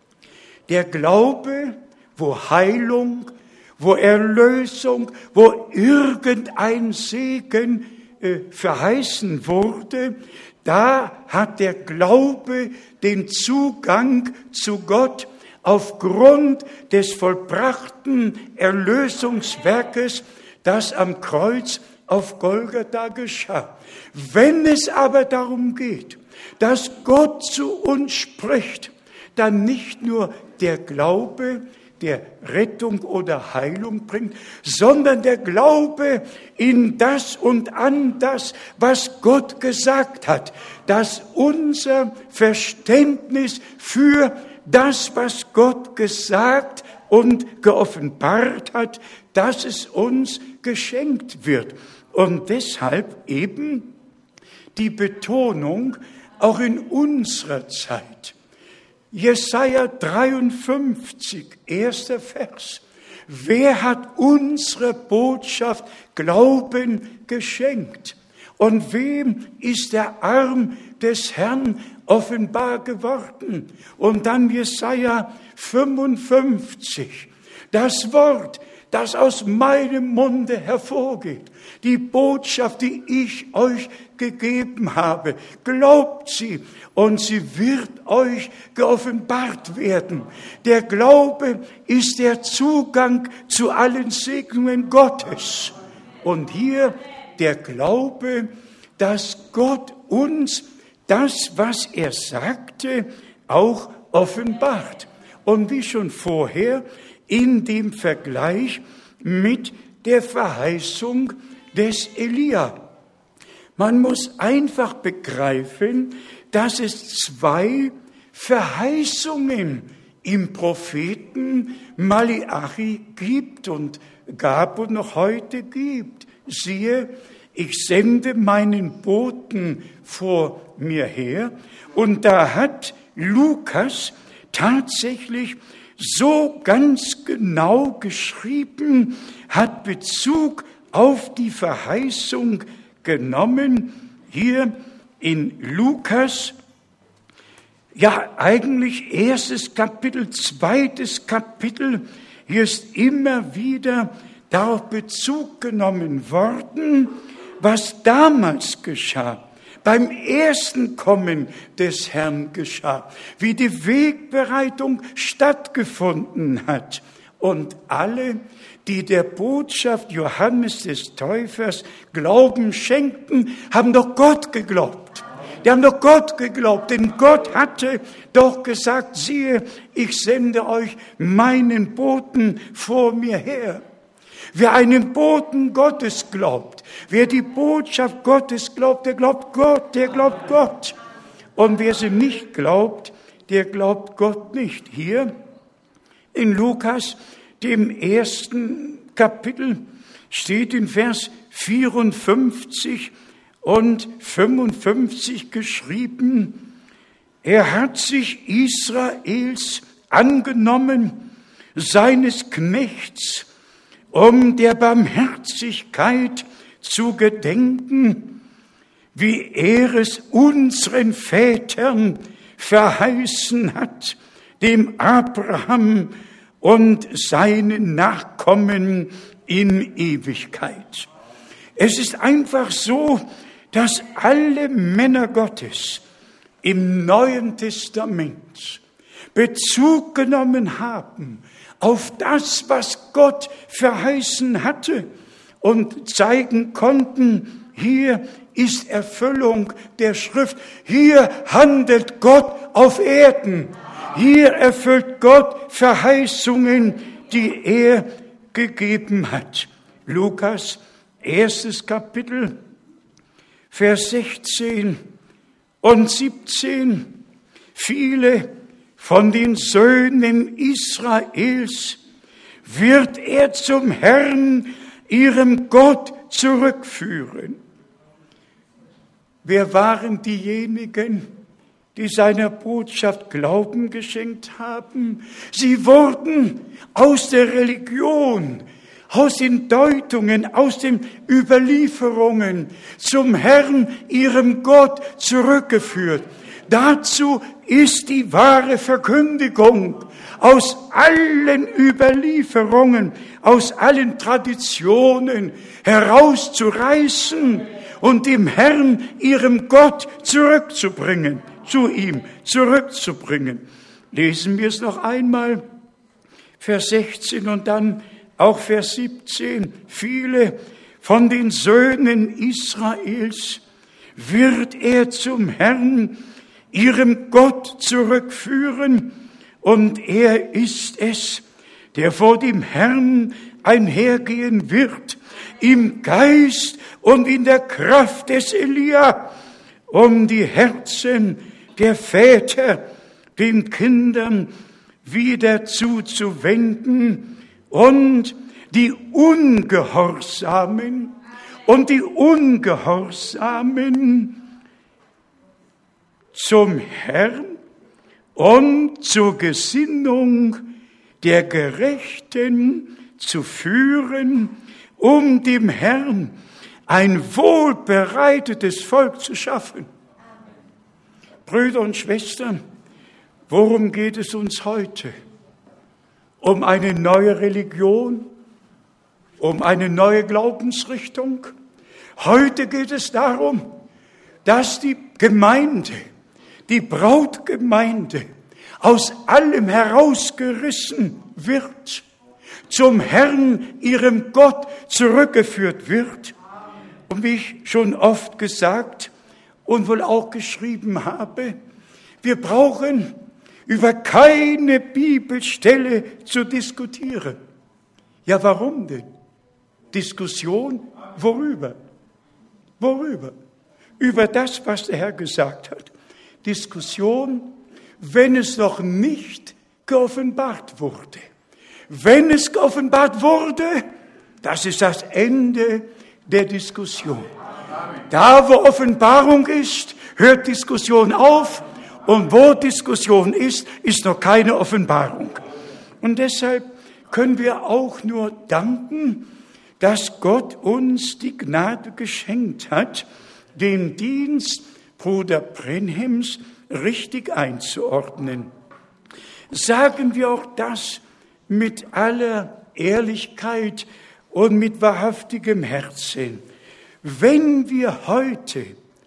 Der Glaube, wo Heilung, wo Erlösung, wo irgendein Segen äh, verheißen wurde, da hat der Glaube den Zugang zu Gott aufgrund des vollbrachten Erlösungswerkes, das am Kreuz auf Golgatha geschah. Wenn es aber darum geht, dass Gott zu uns spricht, dann nicht nur der Glaube, der Rettung oder Heilung bringt, sondern der Glaube in das und an das, was Gott gesagt hat, dass unser Verständnis für das, was Gott gesagt und geoffenbart hat, dass es uns geschenkt wird. Und deshalb eben die Betonung auch in unserer Zeit. Jesaja dreiundfünfzig, erster Vers. Wer hat unsere Botschaft Glauben geschenkt? Und wem ist der Arm des Herrn offenbar geworden? Und dann Jesaja fünfundfünfzig. Das Wort, das aus meinem Munde hervorgeht. Die Botschaft, die ich euch gegeben habe. Glaubt sie und sie wird euch geoffenbart werden. Der Glaube ist der Zugang zu allen Segnungen Gottes. Und hier der Glaube, dass Gott uns das, was er sagte, auch offenbart. Und wie schon vorher in dem Vergleich mit der Verheißung des Elia. Man muss einfach begreifen, dass es zwei Verheißungen im Propheten Maleachi gibt und gab und noch heute gibt. Siehe, ich sende meinen Boten vor mir her. Und da hat Lukas tatsächlich so ganz genau geschrieben, hat Bezug auf die Verheißung genommen, hier in Lukas, ja eigentlich erstes Kapitel, zweites Kapitel, hier ist immer wieder darauf Bezug genommen worden, was damals geschah, beim ersten Kommen des Herrn geschah, wie die Wegbereitung stattgefunden hat. Und alle, die der Botschaft Johannes des Täufers Glauben schenkten, haben doch Gott geglaubt. Die haben doch Gott geglaubt, denn Gott hatte doch gesagt, siehe, ich sende euch meinen Boten vor mir her. Wer einem Boten Gottes glaubt, wer die Botschaft Gottes glaubt, der glaubt Gott, der glaubt Gott. Und wer sie nicht glaubt, der glaubt Gott nicht. Hier in Lukas, dem ersten Kapitel, steht in Vers vierundfünfzig und fünfundfünfzig geschrieben, er hat sich Israels angenommen, seines Knechts, um der Barmherzigkeit zu gedenken, wie er es unseren Vätern verheißen hat, dem Abraham und seinen Nachkommen in Ewigkeit. Es ist einfach so, dass alle Männer Gottes im Neuen Testament Bezug genommen haben auf das, was Gott verheißen hatte und zeigen konnten, hier ist Erfüllung der Schrift, hier handelt Gott auf Erden, hier erfüllt Gott Verheißungen, die er gegeben hat. Lukas, erstes Kapitel, Vers sechzehn und siebzehn. Viele von den Söhnen Israels wird er zum Herrn, ihrem Gott, zurückführen. Wer waren diejenigen, die seiner Botschaft Glauben geschenkt haben? Sie wurden aus der Religion, aus den Deutungen, aus den Überlieferungen zum Herrn, ihrem Gott, zurückgeführt. Dazu ist die wahre Verkündigung aus allen Überlieferungen, aus allen Traditionen herauszureißen und dem Herrn, ihrem Gott, zurückzubringen, zu ihm zurückzubringen. Lesen wir es noch einmal, Vers sechzehn und dann auch Vers siebzehn. Viele von den Söhnen Israels wird er zum Herrn, ihrem Gott, zurückführen, und er ist es, der vor dem Herrn einhergehen wird, im Geist und in der Kraft des Elia, um die Herzen der Väter den Kindern wieder zuzuwenden und die Ungehorsamen und die Ungehorsamen zum Herrn und zur Gesinnung der Gerechten zu führen, um dem Herrn ein wohlbereitetes Volk zu schaffen. Brüder und Schwestern, worum geht es uns heute? Um eine neue Religion? Um eine neue Glaubensrichtung? Heute geht es darum, dass die Gemeinde, die Brautgemeinde, aus allem herausgerissen wird, zum Herrn, ihrem Gott, zurückgeführt wird. Und wie ich schon oft gesagt und wohl auch geschrieben habe, wir brauchen über keine Bibelstelle zu diskutieren. Ja, warum denn? Diskussion, worüber? Worüber? Über das, was der Herr gesagt hat. Diskussion, wenn es noch nicht geoffenbart wurde. Wenn es geoffenbart wurde, das ist das Ende der Diskussion. Da, wo Offenbarung ist, hört Diskussion auf. Und wo Diskussion ist, ist noch keine Offenbarung. Und deshalb können wir auch nur danken, dass Gott uns die Gnade geschenkt hat, den Dienst Bruder Brenhems richtig einzuordnen. Sagen wir auch das mit aller Ehrlichkeit und mit wahrhaftigem Herzen. Wenn wir heute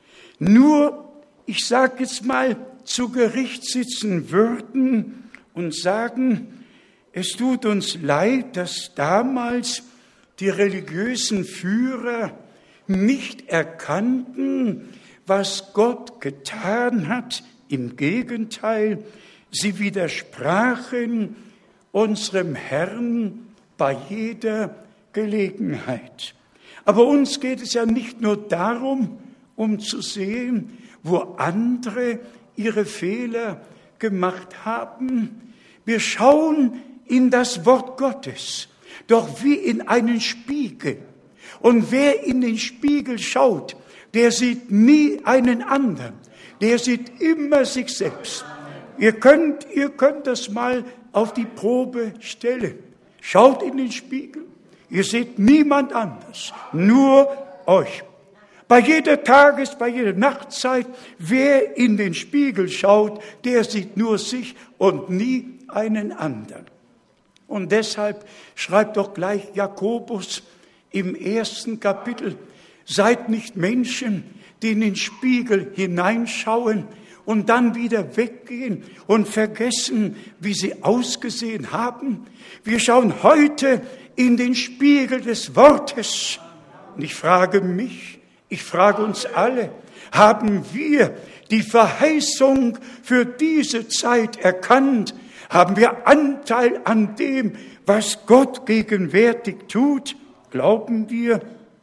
nur, ich sage jetzt mal, zu Gericht sitzen würden und sagen, es tut uns leid, dass damals die religiösen Führer nicht erkannten, was Gott getan hat. Im Gegenteil, sie widersprachen unserem Herrn bei jeder Gelegenheit. Aber uns geht es ja nicht nur darum, um zu sehen, wo andere ihre Fehler gemacht haben. Wir schauen in das Wort Gottes, doch wie in einen Spiegel. Und wer in den Spiegel schaut, der sieht nie einen anderen. Der sieht immer sich selbst. Ihr könnt, ihr könnt das mal auf die Probe stellen. Schaut in den Spiegel. Ihr seht niemand anders, nur euch. Bei jeder Tages-, bei jeder Nachtzeit, wer in den Spiegel schaut, der sieht nur sich und nie einen anderen. Und deshalb schreibt doch gleich Jakobus im ersten Kapitel, seid nicht Menschen, die in den Spiegel hineinschauen und dann wieder weggehen und vergessen, wie sie ausgesehen haben. Wir schauen heute in den Spiegel des Wortes. Und ich frage mich, ich frage uns alle, haben wir die Verheißung für diese Zeit erkannt? Haben wir Anteil an dem, was Gott gegenwärtig tut? Glauben wir,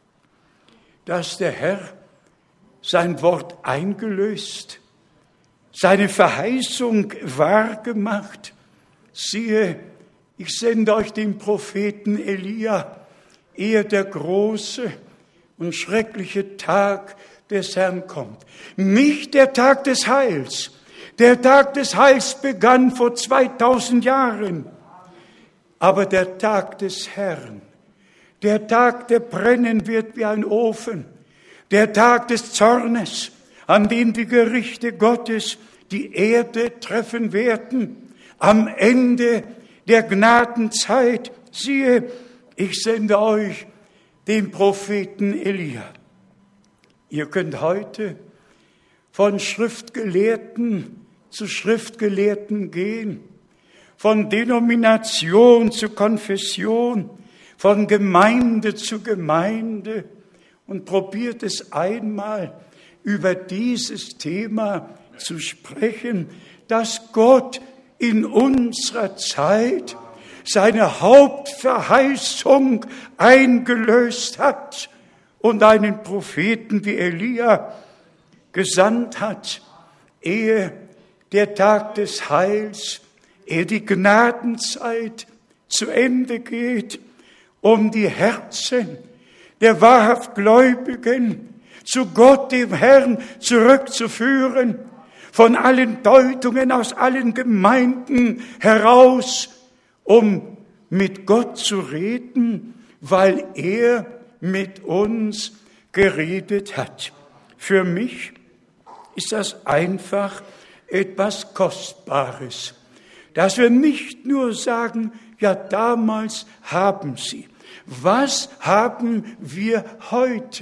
dass der Herr sein Wort eingelöst, seine Verheißung wahrgemacht? Siehe, ich sende euch den Propheten Elia, ehe der große und schreckliche Tag des Herrn kommt. Nicht der Tag des Heils. Der Tag des Heils begann vor zweitausend Jahren. Aber der Tag des Herrn Der Tag, der brennen wird wie ein Ofen. Der Tag des Zornes, an dem die Gerichte Gottes die Erde treffen werden. Am Ende der Gnadenzeit, siehe, ich sende euch den Propheten Elia. Ihr könnt heute von Schriftgelehrten zu Schriftgelehrten gehen, von Denomination zu Konfession, von Gemeinde zu Gemeinde und probiert es einmal, über dieses Thema zu sprechen, dass Gott in unserer Zeit seine Hauptverheißung eingelöst hat und einen Propheten wie Elia gesandt hat, ehe der Tag des Heils, ehe die Gnadenzeit zu Ende geht, um die Herzen der wahrhaft Gläubigen zu Gott, dem Herrn, zurückzuführen, von allen Deutungen aus allen Gemeinden heraus, um mit Gott zu reden, weil er mit uns geredet hat. Für mich ist das einfach etwas Kostbares, dass wir nicht nur sagen, ja, damals haben sie. Was haben wir heute?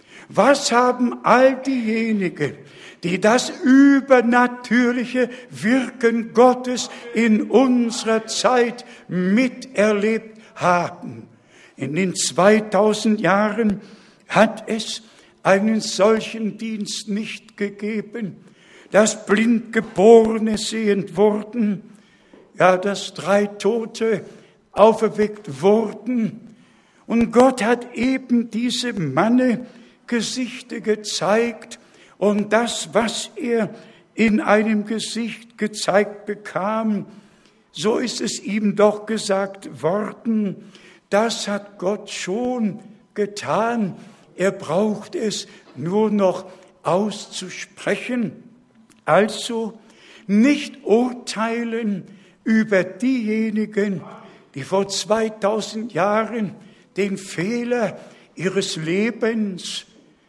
Was haben all diejenigen, die das übernatürliche Wirken Gottes in unserer Zeit miterlebt haben? In den zweitausend Jahren hat es einen solchen Dienst nicht gegeben, dass Blindgeborene sehend wurden, ja, dass drei Tote auferweckt wurden. Und Gott hat eben diese Manne Gesichter gezeigt, und das, was er in einem Gesicht gezeigt bekam, so ist es ihm doch gesagt worden, das hat Gott schon getan. Er braucht es nur noch auszusprechen. Also nicht urteilen über diejenigen, die vor zweitausend Jahren den Fehler ihres Lebens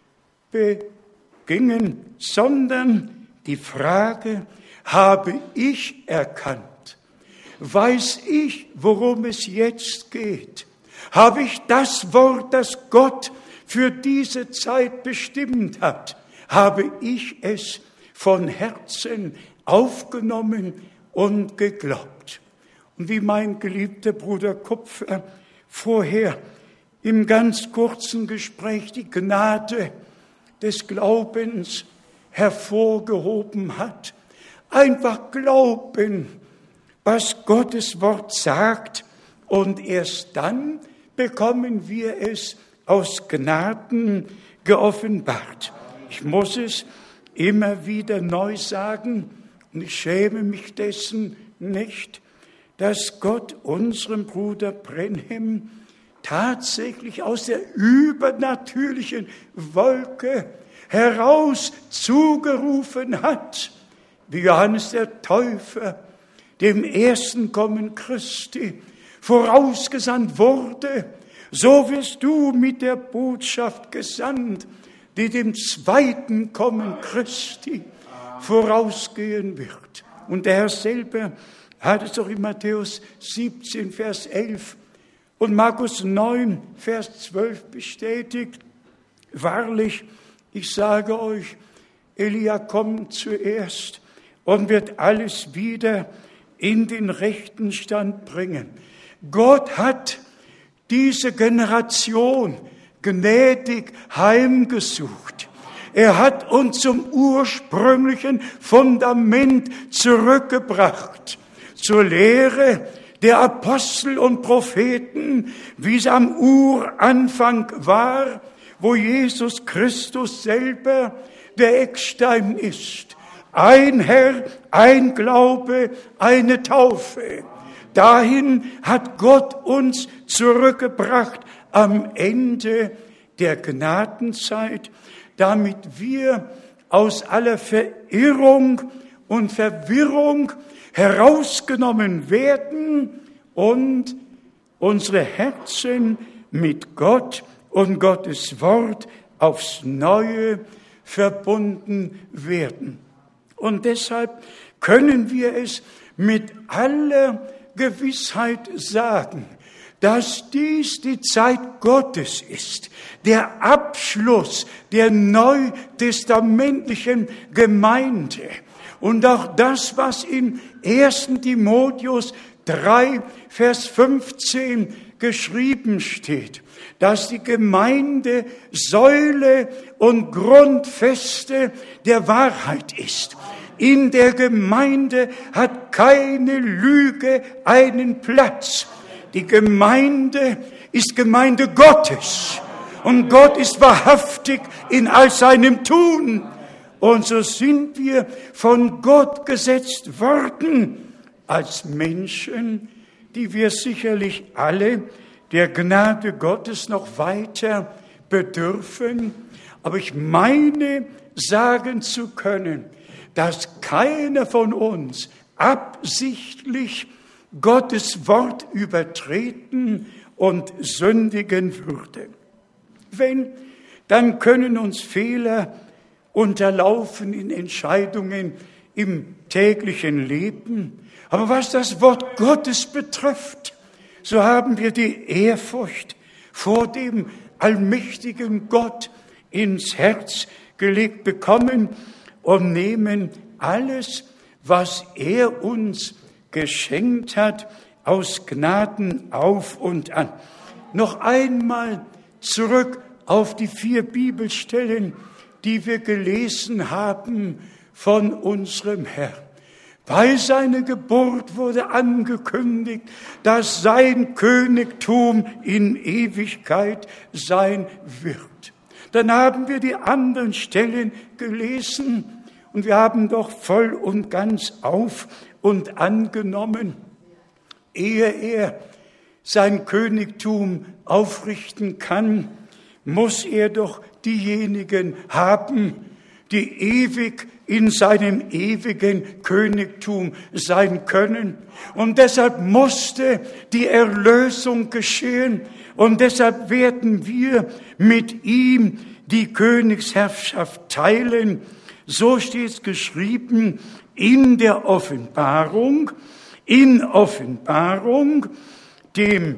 begingen, sondern die Frage, habe ich erkannt? Weiß ich, worum es jetzt geht? Habe ich das Wort, das Gott für diese Zeit bestimmt hat, habe ich es von Herzen aufgenommen und geglaubt? Und wie mein geliebter Bruder Kupfer vorher im ganz kurzen Gespräch die Gnade des Glaubens hervorgehoben hat, einfach glauben, was Gottes Wort sagt, und erst dann bekommen wir es aus Gnaden geoffenbart. Ich muss es immer wieder neu sagen, und ich schäme mich dessen nicht, dass Gott unserem Bruder Brenhem tatsächlich aus der übernatürlichen Wolke heraus zugerufen hat, wie Johannes der Täufer dem ersten Kommen Christi vorausgesandt wurde, so wirst du mit der Botschaft gesandt, die dem zweiten Kommen Christi vorausgehen wird. Und der Herr selber hat es auch in Matthäus siebzehn, Vers elf und Markus neun, Vers zwölf bestätigt. Wahrlich, ich sage euch, Elia kommt zuerst und wird alles wieder in den rechten Stand bringen. Gott hat diese Generation gnädig heimgesucht. Er hat uns zum ursprünglichen Fundament zurückgebracht, zur Lehre der Apostel und Propheten, wie es am Uranfang war, wo Jesus Christus selber der Eckstein ist. Ein Herr, ein Glaube, eine Taufe. Dahin hat Gott uns zurückgebracht am Ende der Gnadenzeit, damit wir aus aller Verirrung und Verwirrung herausgenommen werden und unsere Herzen mit Gott und Gottes Wort aufs Neue verbunden werden. Und deshalb können wir es mit aller Gewissheit sagen, dass dies die Zeit Gottes ist, der Abschluss der neutestamentlichen Gemeinde. Und auch das, was in ersten Timotheus drei, Vers fünfzehn geschrieben steht, dass die Gemeinde Säule und Grundfeste der Wahrheit ist. In der Gemeinde hat keine Lüge einen Platz. Die Gemeinde ist Gemeinde Gottes. Und Gott ist wahrhaftig in all seinem Tun. Und so sind wir von Gott gesetzt worden als Menschen, die wir sicherlich alle der Gnade Gottes noch weiter bedürfen. Aber ich meine, sagen zu können, dass keiner von uns absichtlich Gottes Wort übertreten und sündigen würde. Wenn, dann können uns Fehler unterlaufen in Entscheidungen im täglichen Leben. Aber was das Wort Gottes betrifft, so haben wir die Ehrfurcht vor dem allmächtigen Gott ins Herz gelegt bekommen und nehmen alles, was er uns geschenkt hat, aus Gnaden auf und an. Noch einmal zurück auf die vier Bibelstellen, die wir gelesen haben von unserem Herrn. Bei seiner Geburt wurde angekündigt, dass sein Königtum in Ewigkeit sein wird. Dann haben wir die anderen Stellen gelesen und wir haben doch voll und ganz auf und angenommen, ehe er sein Königtum aufrichten kann, muss er doch diejenigen haben, die ewig in seinem ewigen Königtum sein können. Und deshalb musste die Erlösung geschehen. Und deshalb werden wir mit ihm die Königsherrschaft teilen. So steht es geschrieben in der Offenbarung, in Offenbarung, dem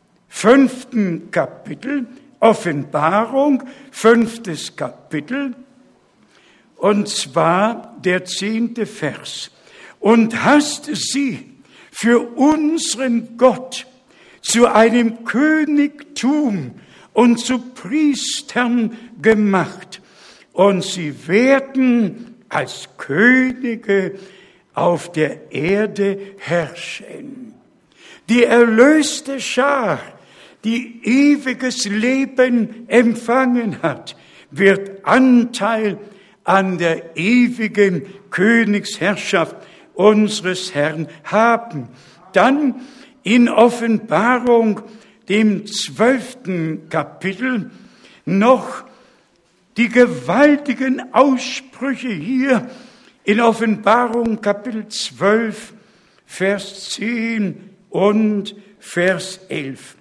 fünften Kapitel, Offenbarung, fünftes Kapitel, und zwar der zehnte Vers. Und hast sie für unseren Gott zu einem Königtum und zu Priestern gemacht. Und sie werden als Könige auf der Erde herrschen. Die erlöste Schar, die ewiges Leben empfangen hat, wird Anteil an der ewigen Königsherrschaft unseres Herrn haben. Dann in Offenbarung, dem zwölften Kapitel, noch die gewaltigen Aussprüche hier in Offenbarung Kapitel zwölf, Vers zehn und Vers elf.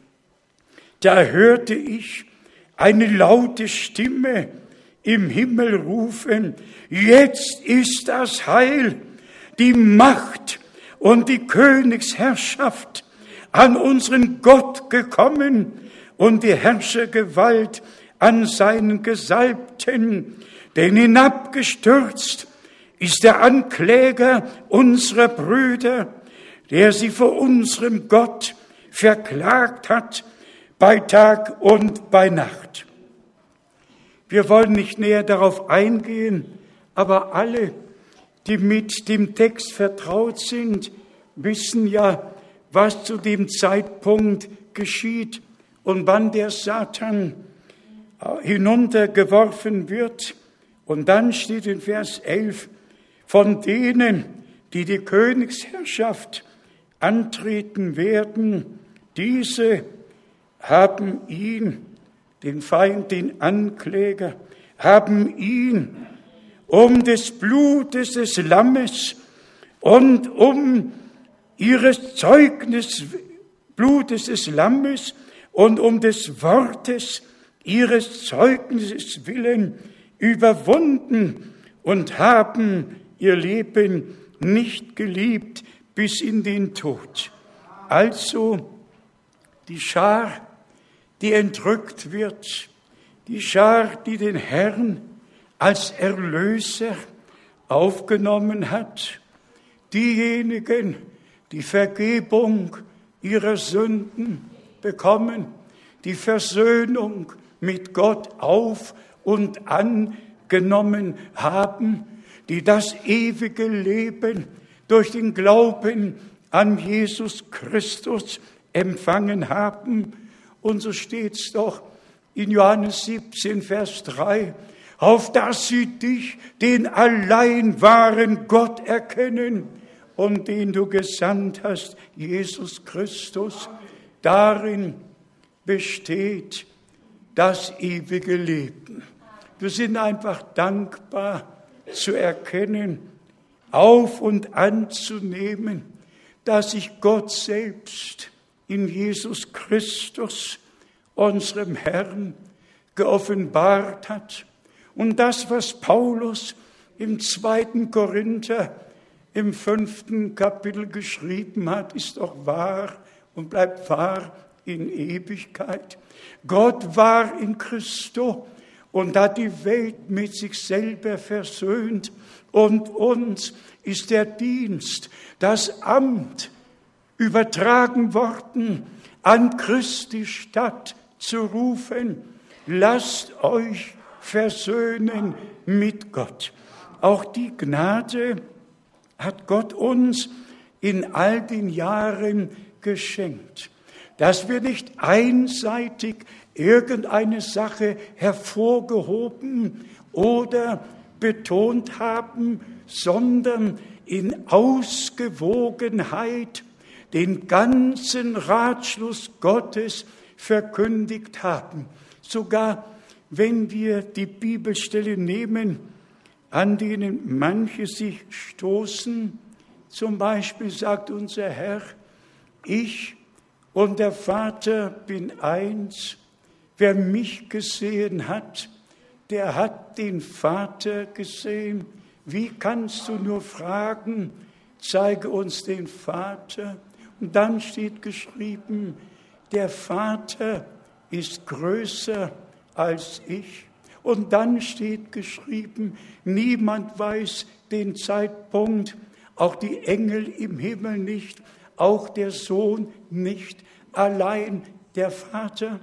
Da hörte ich eine laute Stimme im Himmel rufen, jetzt ist das Heil, die Macht und die Königsherrschaft an unseren Gott gekommen und die Herrschergewalt an seinen Gesalbten, denn hinabgestürzt ist der Ankläger unserer Brüder, der sie vor unserem Gott verklagt hat, bei Tag und bei Nacht. Wir wollen nicht näher darauf eingehen, aber alle, die mit dem Text vertraut sind, wissen ja, was zu dem Zeitpunkt geschieht und wann der Satan hinuntergeworfen wird. Und dann steht in Vers elf, von denen, die die Königsherrschaft antreten werden, diese haben ihn, den Feind, den Ankläger, haben ihn um des Blutes des Lammes und um ihres Zeugnis, Blutes des Lammes und um des Wortes ihres Zeugnisses willen überwunden und haben ihr Leben nicht geliebt bis in den Tod. Also die Schar, die entrückt wird, die Schar, die den Herrn als Erlöser aufgenommen hat, diejenigen, die Vergebung ihrer Sünden bekommen, die Versöhnung mit Gott auf und angenommen haben, die das ewige Leben durch den Glauben an Jesus Christus empfangen haben. Und so steht es doch in Johannes siebzehn, Vers drei, auf dass sie dich, den allein wahren Gott, erkennen und den du gesandt hast, Jesus Christus. Darin besteht das ewige Leben. Wir sind einfach dankbar zu erkennen, auf und anzunehmen, dass sich Gott selbst in Jesus Christus, unserem Herrn, geoffenbart hat. Und das, was Paulus im zweiten Korinther, im fünften Kapitel geschrieben hat, ist auch wahr und bleibt wahr in Ewigkeit. Gott war in Christo und hat die Welt mit sich selber versöhnt. Und uns ist der Dienst, das Amt übertragen worden, an Christi Stadt zu rufen, lasst euch versöhnen mit Gott. Auch die Gnade hat Gott uns in all den Jahren geschenkt, dass wir nicht einseitig irgendeine Sache hervorgehoben oder betont haben, sondern in Ausgewogenheit den ganzen Ratschluss Gottes verkündigt haben. Sogar wenn wir die Bibelstelle nehmen, an denen manche sich stoßen, zum Beispiel sagt unser Herr, ich und der Vater bin eins. Wer mich gesehen hat, der hat den Vater gesehen. Wie kannst du nur fragen, zeige uns den Vater? Und dann steht geschrieben, der Vater ist größer als ich. Und dann steht geschrieben, niemand weiß den Zeitpunkt, auch die Engel im Himmel nicht, auch der Sohn nicht, allein der Vater.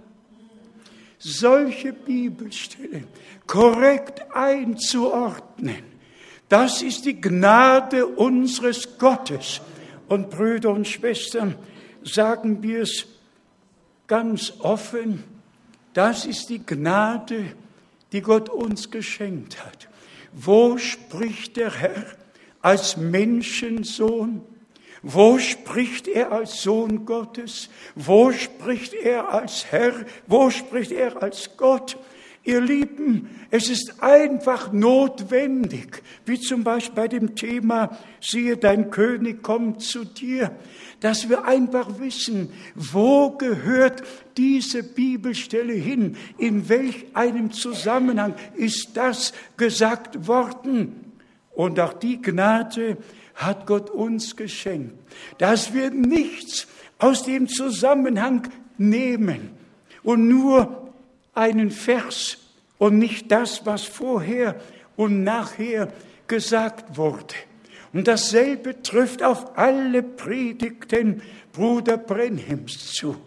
Solche Bibelstellen korrekt einzuordnen, das ist die Gnade unseres Gottes. Und Brüder und Schwestern, sagen wir es ganz offen, das ist die Gnade, die Gott uns geschenkt hat. Wo spricht der Herr als Menschensohn? Wo spricht er als Sohn Gottes? Wo spricht er als Herr? Wo spricht er als Gott? Ihr Lieben, es ist einfach notwendig, wie zum Beispiel bei dem Thema, siehe, dein König kommt zu dir, dass wir einfach wissen, wo gehört diese Bibelstelle hin, in welch einem Zusammenhang ist das gesagt worden. Und auch die Gnade hat Gott uns geschenkt, dass wir nichts aus dem Zusammenhang nehmen und nur einen Vers und nicht das, was vorher und nachher gesagt wurde. Und dasselbe trifft auf alle Predigten Bruder Brenhims zu.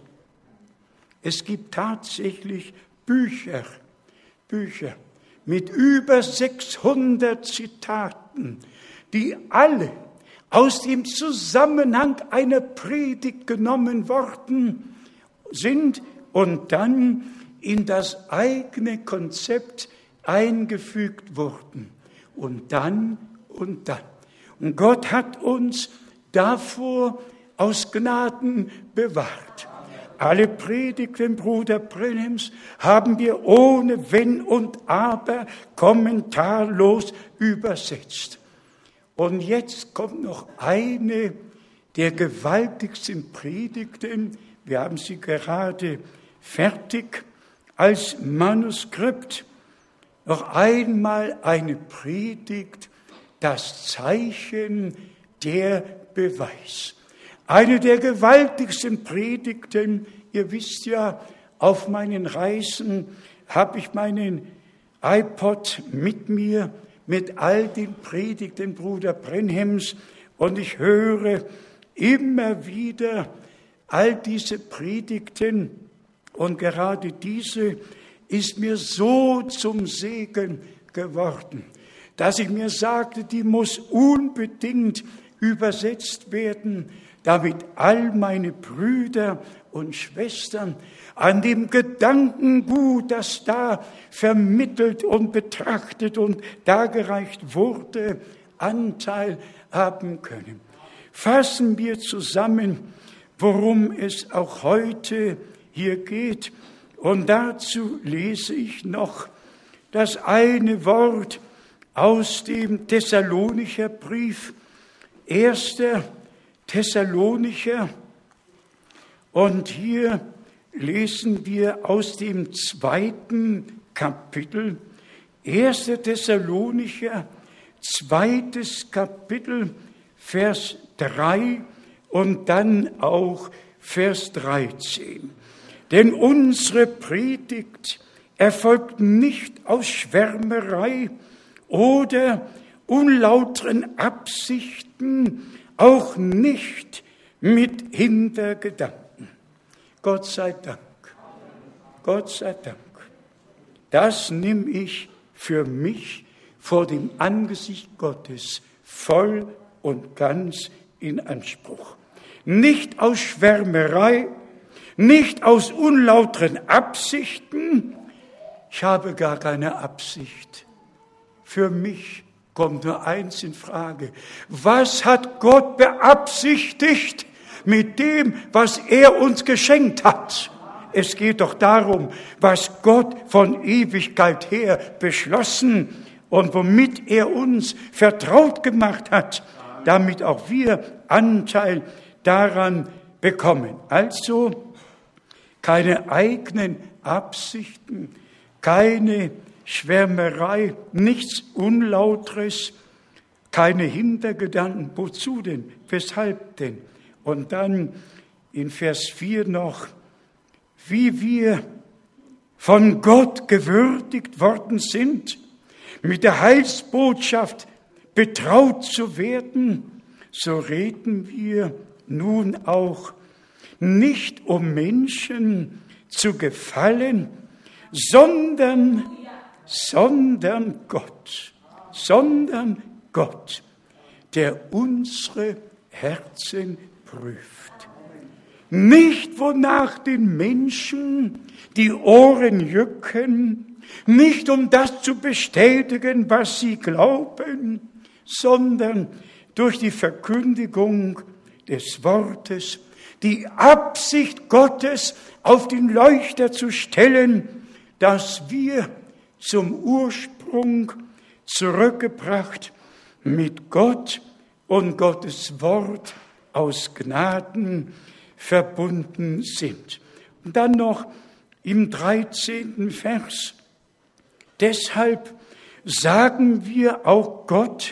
Es gibt tatsächlich Bücher, Bücher mit über sechshundert Zitaten, die alle aus dem Zusammenhang einer Predigt genommen worden sind und dann in das eigene Konzept eingefügt wurden. Und dann und dann. Und Gott hat uns davor aus Gnaden bewahrt. Alle Predigten Bruder Brenhims haben wir ohne Wenn und Aber kommentarlos übersetzt. Und jetzt kommt noch eine der gewaltigsten Predigten. Wir haben sie gerade fertig als Manuskript. Noch einmal eine Predigt, das Zeichen, der Beweis. Eine der gewaltigsten Predigten, ihr wisst ja, auf meinen Reisen habe ich meinen iPod mit mir, mit all den Predigten Bruder Brenhems, und ich höre immer wieder all diese Predigten, und gerade diese ist mir so zum Segen geworden, dass ich mir sagte, die muss unbedingt übersetzt werden, damit all meine Brüder und Schwestern an dem Gedankengut, das da vermittelt und betrachtet und dargereicht wurde, Anteil haben können. Fassen wir zusammen, worum es auch heute hier geht. Und dazu lese ich noch das eine Wort aus dem Thessalonicher Brief, erster Thessalonicher. Und hier lesen wir aus dem zweiten Kapitel, erster Thessalonicher, zweites Kapitel, Vers drei und dann auch Vers dreizehn. Denn unsere Predigt erfolgt nicht aus Schwärmerei oder unlauteren Absichten, auch nicht mit Hintergedanken. Gott sei Dank, Gott sei Dank. Das nehme ich für mich vor dem Angesicht Gottes voll und ganz in Anspruch. Nicht aus Schwärmerei, nicht aus unlauteren Absichten. Ich habe gar keine Absicht. Für mich kommt nur eins in Frage. Was hat Gott beabsichtigt mit dem, was er uns geschenkt hat? Es geht doch darum, was Gott von Ewigkeit her beschlossen und womit er uns vertraut gemacht hat, damit auch wir Anteil daran bekommen. Also keine eigenen Absichten, keine Schwärmerei, nichts Unlauteres, keine Hintergedanken. Wozu denn? Weshalb denn? Und dann in Vers vier noch, wie wir von Gott gewürdigt worden sind, mit der Heilsbotschaft betraut zu werden, so reden wir nun auch nicht um Menschen zu gefallen, sondern, sondern Gott, sondern Gott, der unsere Herzen prüft. Nicht wonach den Menschen die Ohren jucken, nicht um das zu bestätigen, was sie glauben, sondern durch die Verkündigung des Wortes, die Absicht Gottes auf den Leuchter zu stellen, dass wir zum Ursprung zurückgebracht mit Gott und Gottes Wort aus Gnaden verbunden sind. Und dann noch im dreizehnten Vers. Deshalb sagen wir auch Gott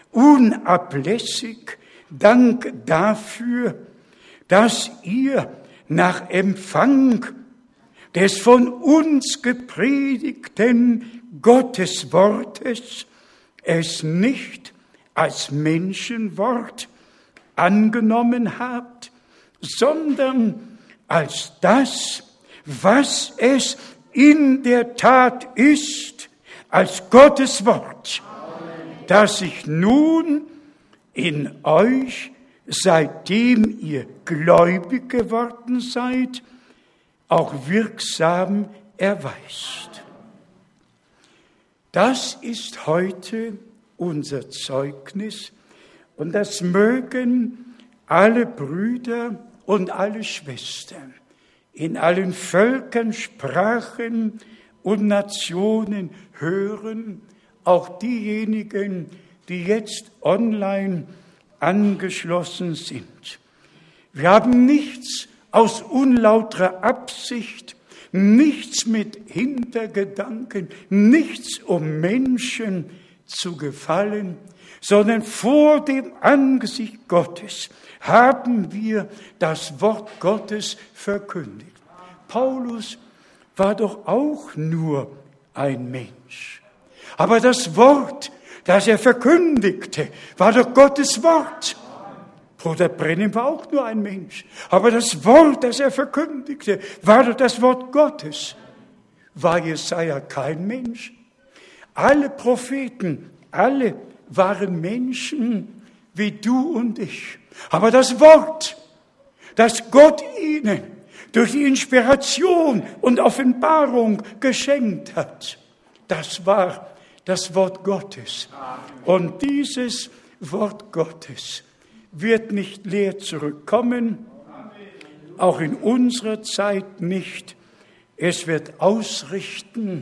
unablässig Dank dafür, dass ihr nach Empfang des von uns gepredigten Gotteswortes es nicht als Menschenwort angenommen habt, sondern als das, was es in der Tat ist, als Gottes Wort, das sich nun in euch, seitdem ihr gläubig geworden seid, auch wirksam erweist. Das ist heute unser Zeugnis und das mögen alle Brüder und alle Schwestern in allen Völkern, Sprachen und Nationen hören, auch diejenigen, die jetzt online angeschlossen sind. Wir haben nichts aus unlauterer Absicht nichts mit Hintergedanken, nichts um Menschen zu gefallen, sondern vor dem Angesicht Gottes haben wir das Wort Gottes verkündigt. Paulus war doch auch nur ein Mensch. Aber das Wort, das er verkündigte, war doch Gottes Wort. Bruder Brennim war auch nur ein Mensch. Aber das Wort, das er verkündigte, war doch das Wort Gottes. War Jesaja kein Mensch? Alle Propheten, alle waren Menschen wie du und ich. Aber das Wort, das Gott ihnen durch die Inspiration und Offenbarung geschenkt hat, das war das Wort Gottes. Und dieses Wort Gottes wird nicht leer zurückkommen, auch in unserer Zeit nicht. Es wird ausrichten,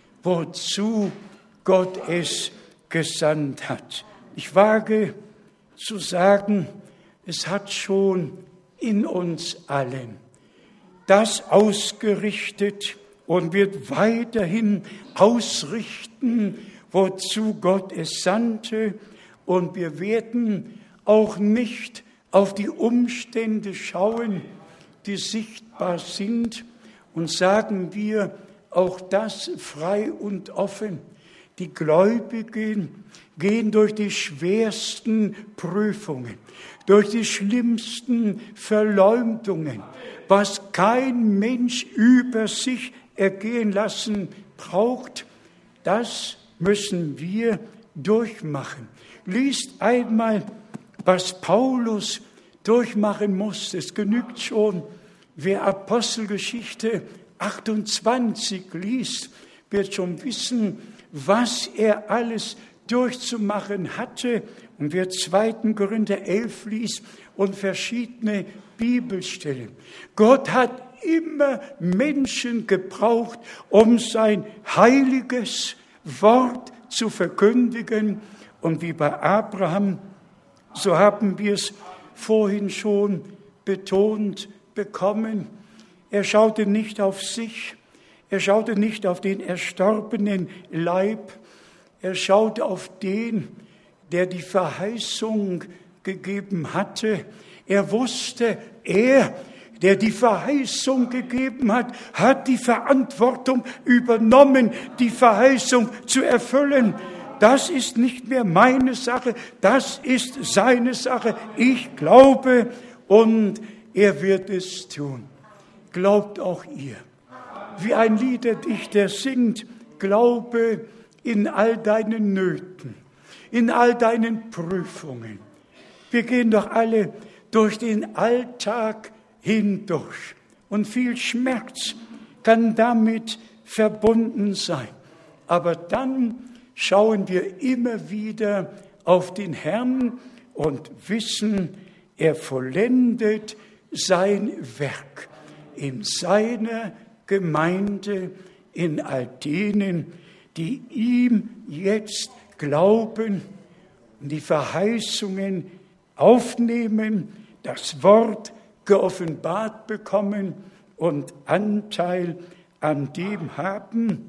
wozu Gott es gesandt hat. Ich wage zu sagen, es hat schon in uns allen das ausgerichtet und wird weiterhin ausrichten, wozu Gott es sandte. Und wir werden auch nicht auf die Umstände schauen, die sichtbar sind, und sagen wir auch das frei und offen. Die Gläubigen gehen durch die schwersten Prüfungen, durch die schlimmsten Verleumdungen, was kein Mensch über sich ergehen lassen braucht. Das müssen wir durchmachen. Liest einmal, was Paulus durchmachen musste. Es genügt schon, wer Apostelgeschichte achtundzwanzig liest, wird schon wissen, was er alles durchzumachen hatte. Und wer zweiten Korinther elf liest und verschiedene Bibelstellen. Gott hat immer Menschen gebraucht, um sein heiliges Wort zu verkündigen. Und wie bei Abraham, so haben wir es vorhin schon betont bekommen. Er schaute nicht auf sich, er schaute nicht auf den erstorbenen Leib, er schaute auf den, der die Verheißung gegeben hatte. Er wusste, er, der die Verheißung gegeben hat, hat die Verantwortung übernommen, die Verheißung zu erfüllen. Das ist nicht mehr meine Sache, das ist seine Sache. Ich glaube und er wird es tun. Glaubt auch ihr. Wie ein Liederdichter singt, glaube in all deinen Nöten, in all deinen Prüfungen. Wir gehen doch alle durch den Alltag hindurch. Und viel Schmerz kann damit verbunden sein. Aber dann schauen wir immer wieder auf den Herrn und wissen, er vollendet sein Werk in seiner Gemeinde, in all denen, die ihm jetzt glauben und die Verheißungen aufnehmen, das Wort geoffenbart bekommen und Anteil an dem haben,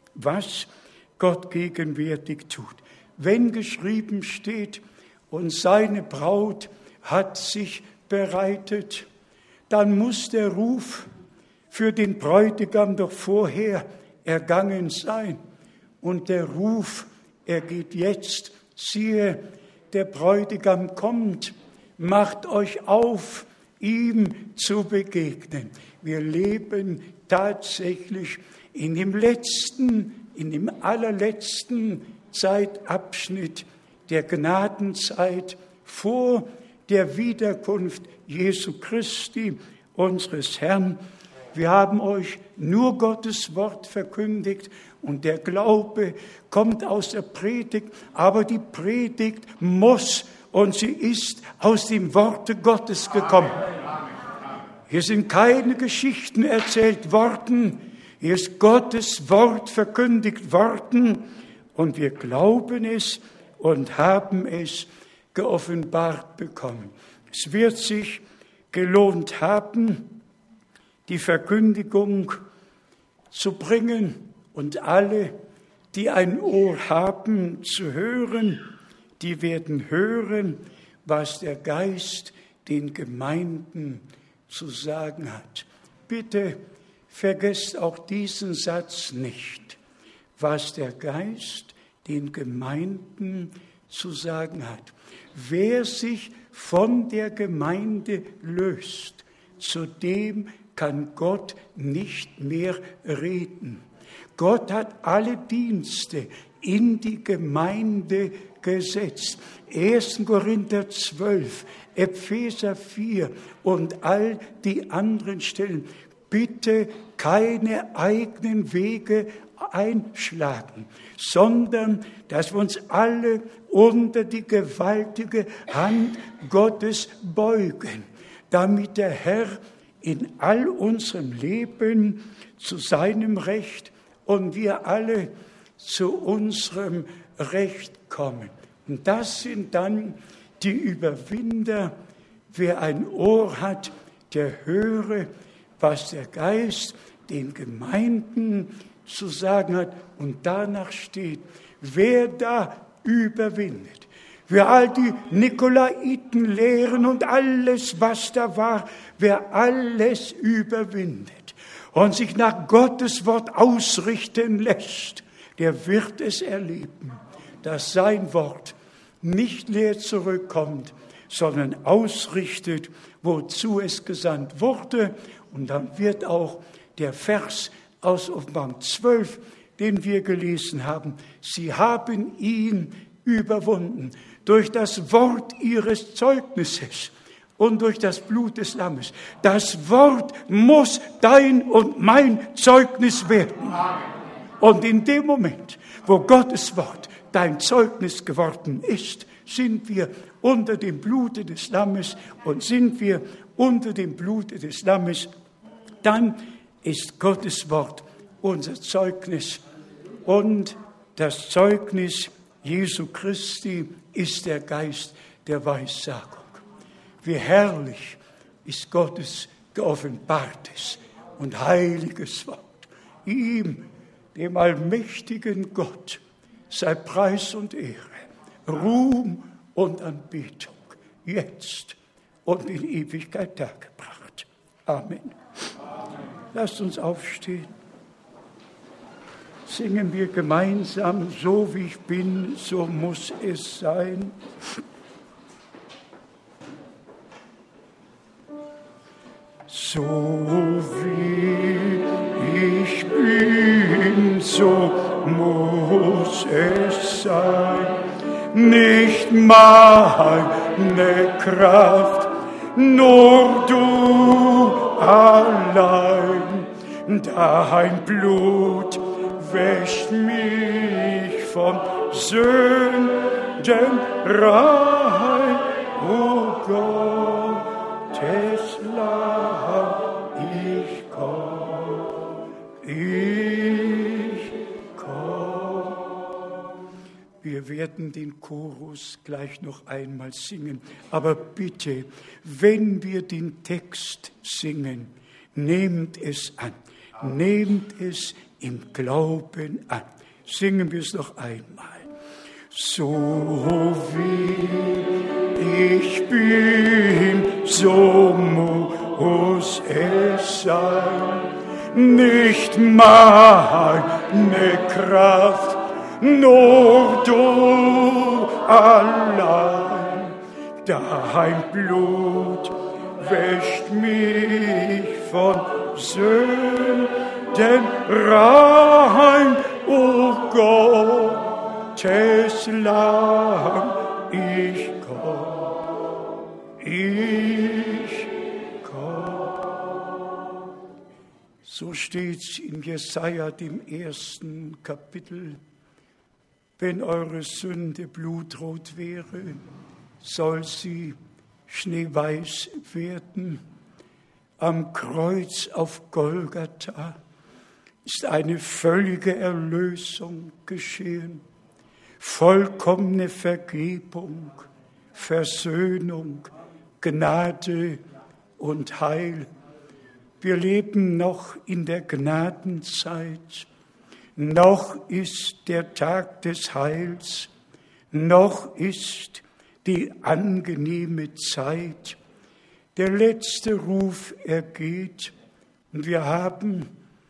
was Gott gegenwärtig tut. Wenn geschrieben steht, und seine Braut hat sich bereitet, dann muss der Ruf für den Bräutigam doch vorher ergangen sein. Und der Ruf, er geht jetzt, siehe, der Bräutigam kommt, macht euch auf, ihm zu begegnen. Wir leben tatsächlich in dem letzten, in dem allerletzten Zeitabschnitt der Gnadenzeit vor der Wiederkunft Jesu Christi, unseres Herrn. Wir haben euch nur Gottes Wort verkündigt und der Glaube kommt aus der Predigt, aber die Predigt muss und sie ist aus dem Worte Gottes gekommen. Hier sind keine Geschichten erzählt worden, hier ist Gottes Wort verkündigt worden und wir glauben es und haben es geoffenbart bekommen. Es wird sich gelohnt haben, die Verkündigung zu bringen und alle, die ein Ohr haben zu hören, die werden hören, was der Geist den Gemeinden zu sagen hat. Bitte vergesst auch diesen Satz nicht, was der Geist den Gemeinden zu sagen hat. Wer sich von der Gemeinde löst, zu dem kann Gott nicht mehr reden. Gott hat alle Dienste in die Gemeinde gesetzt. erster Korinther zwölf, Epheser vier und all die anderen Stellen. Bitte keine eigenen Wege einschlagen, sondern dass wir uns alle unter die gewaltige Hand Gottes beugen, damit der Herr in all unserem Leben zu seinem Recht und wir alle zu unserem Recht kommen. Und das sind dann die Überwinder. Wer ein Ohr hat, der höre, was der Geist den Gemeinden zu sagen hat. Und danach steht, wer da überwindet, wer all die Nikolaitenlehren und alles, was da war, wer alles überwindet und sich nach Gottes Wort ausrichten lässt, der wird es erleben, dass sein Wort nicht leer zurückkommt, sondern ausrichtet, wozu es gesandt wurde. Und dann wird auch der Vers aus Offenbarung zwölf, den wir gelesen haben, sie haben ihn überwunden durch das Wort ihres Zeugnisses und durch das Blut des Lammes. Das Wort muss dein und mein Zeugnis werden. Und in dem Moment, wo Gottes Wort dein Zeugnis geworden ist, sind wir unter dem Blute des Lammes und sind wir unter dem Blute des Lammes, dann ist Gottes Wort unser Zeugnis. Und das Zeugnis Jesu Christi ist der Geist der Weissagung. Wie herrlich ist Gottes geoffenbartes und heiliges Wort. Ihm, dem allmächtigen Gott, sei Preis und Ehre, Ruhm und Anbetung, jetzt und in Ewigkeit dargebracht. Amen. Amen. Lasst uns aufstehen. Singen wir gemeinsam, so wie ich bin, so muss es sein. So wie ich bin, so muss es sein. Nicht meine Kraft, nur du allein. Dein Blut wäscht mich von Sünden rein, o Gottes Lamm, ich komm, ich komm. Wir werden den Chorus gleich noch einmal singen, aber bitte, wenn wir den Text singen, nehmt es an, nehmt es im Glauben an. Singen wir es noch einmal. So wie ich bin, so muss es sein. Nicht meine Kraft, nur du allein. Dein Blut wäscht mich von Sünden rein, o Gottes Lamm, ich komm, ich komm. So steht's in Jesaja, dem ersten Kapitel. Wenn eure Sünde blutrot wäre, soll sie schneeweiß werden. Am Kreuz auf Golgatha ist eine völlige Erlösung geschehen, vollkommene Vergebung, Versöhnung, Gnade und Heil. Wir leben noch in der Gnadenzeit. Noch ist der Tag des Heils. Noch ist die angenehme Zeit. Der letzte Ruf ergeht. Und wir haben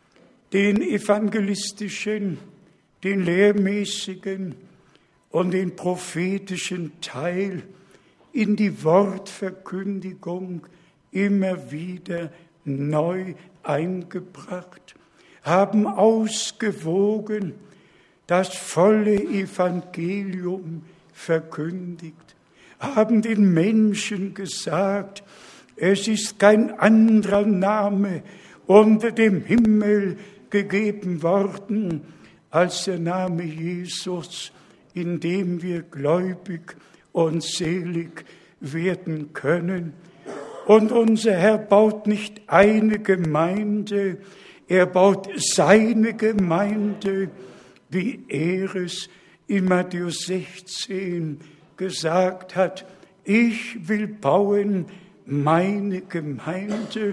den evangelistischen, den lehrmäßigen und den prophetischen Teil in die Wortverkündigung immer wieder neu eingebracht, haben ausgewogen das volle Evangelium verkündigt, haben den Menschen gesagt, es ist kein anderer Name unter dem Himmel gegeben worden als der Name Jesus, in dem wir gläubig und selig werden können. Und unser Herr baut nicht eine Gemeinde, er baut seine Gemeinde, wie er es in Matthäus sechzehn gesagt hat. Ich will bauen meine Gemeinde.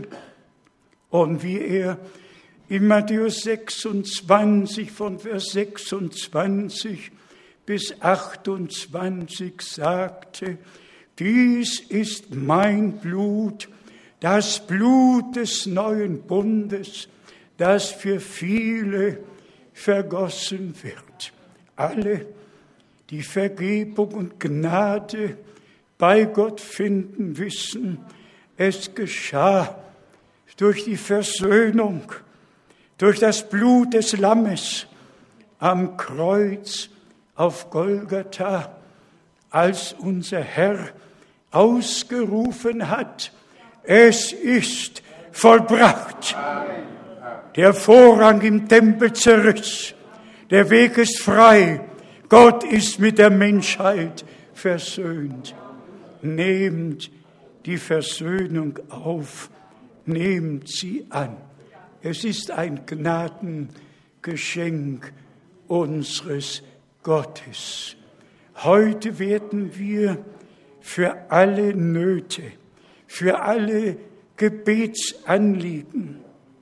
Und wie er in Matthäus sechsundzwanzig von Vers sechsundzwanzig bis achtundzwanzig sagte, dies ist mein Blut, das Blut des neuen Bundes, das für viele vergossen wird. Alle, die Vergebung und Gnade bei Gott finden, wissen, es geschah durch die Versöhnung, durch das Blut des Lammes am Kreuz auf Golgatha, als unser Herr ausgerufen hat, es ist vollbracht. Der Vorhang im Tempel zerriss, der Weg ist frei, Gott ist mit der Menschheit versöhnt. Nehmt die Versöhnung auf, nehmt sie an. Es ist ein Gnadengeschenk unseres Gottes. Heute werden wir für alle Nöte, für alle Gebetsanliegen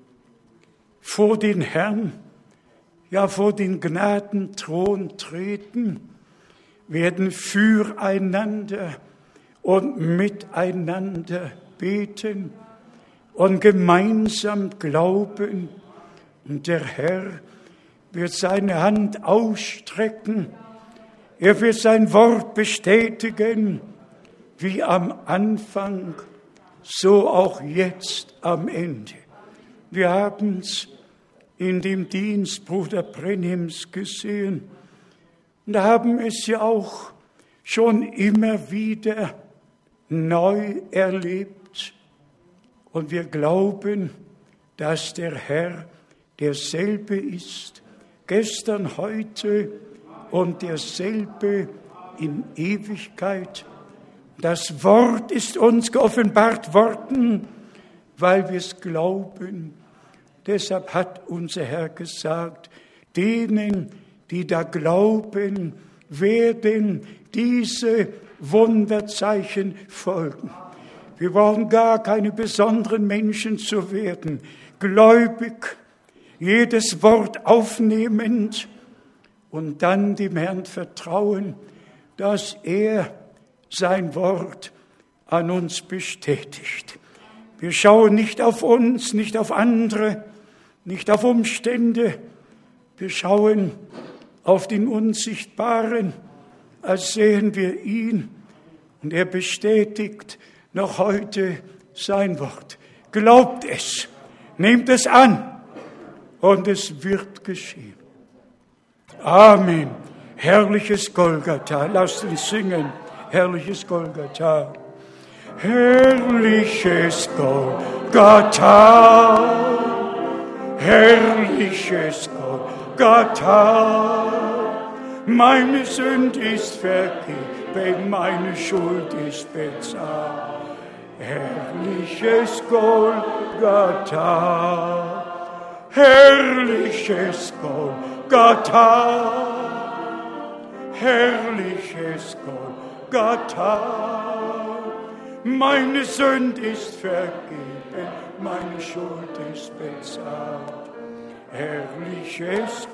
vor den Herrn, ja vor den Gnadenthron treten, werden füreinander und miteinander beten und gemeinsam glauben. Und der Herr wird seine Hand ausstrecken. Er wird sein Wort bestätigen, wie am Anfang, so auch jetzt am Ende. Wir haben es in dem Dienst Bruder Brenhims gesehen und haben es ja auch schon immer wieder neu erlebt. Und wir glauben, dass der Herr derselbe ist, gestern, heute und derselbe in Ewigkeit. Das Wort ist uns geoffenbart worden, weil wir es glauben. Deshalb hat unser Herr gesagt, denen, die da glauben, werden diese Wunderzeichen folgen. Wir brauchen gar keine besonderen Menschen zu werden. Gläubig, jedes Wort aufnehmend und dann dem Herrn vertrauen, dass er sein Wort an uns bestätigt. Wir schauen nicht auf uns, nicht auf andere, nicht auf Umstände. Wir schauen auf den Unsichtbaren, als sehen wir ihn. Und er bestätigt noch heute sein Wort. Glaubt es, nehmt es an und es wird geschehen. Amen. Herrliches Golgatha. Lasst uns singen. Herrliches Golgatha. Herrliches Golgatha. Herrliches Golgatha. Meine Sünde ist vergeben, meine Schuld ist bezahlt. Herrliches Golgatha. Herrliches Golgatha. Herrliches Golgatha. Meine Sünde ist vergeben, meine Schuld ist bezahlt. Herrliches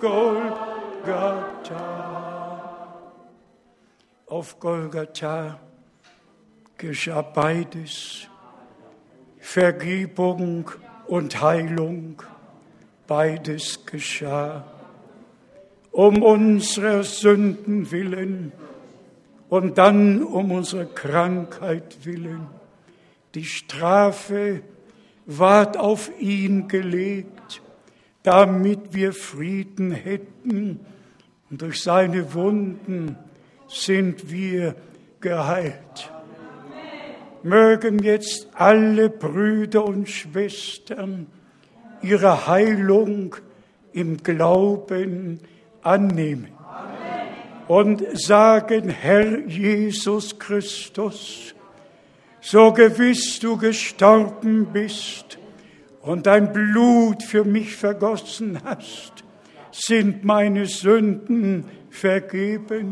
Golgatha. Auf Golgatha geschah beides, Vergebung und Heilung, beides geschah. Um unserer Sünden willen und dann um unserer Krankheit willen. Die Strafe ward auf ihn gelegt, damit wir Frieden hätten. Und durch seine Wunden sind wir geheilt. Mögen jetzt alle Brüder und Schwestern ihre Heilung im Glauben annehmen und sagen: Herr Jesus Christus, so gewiss du gestorben bist und dein Blut für mich vergossen hast, sind meine Sünden vergeben.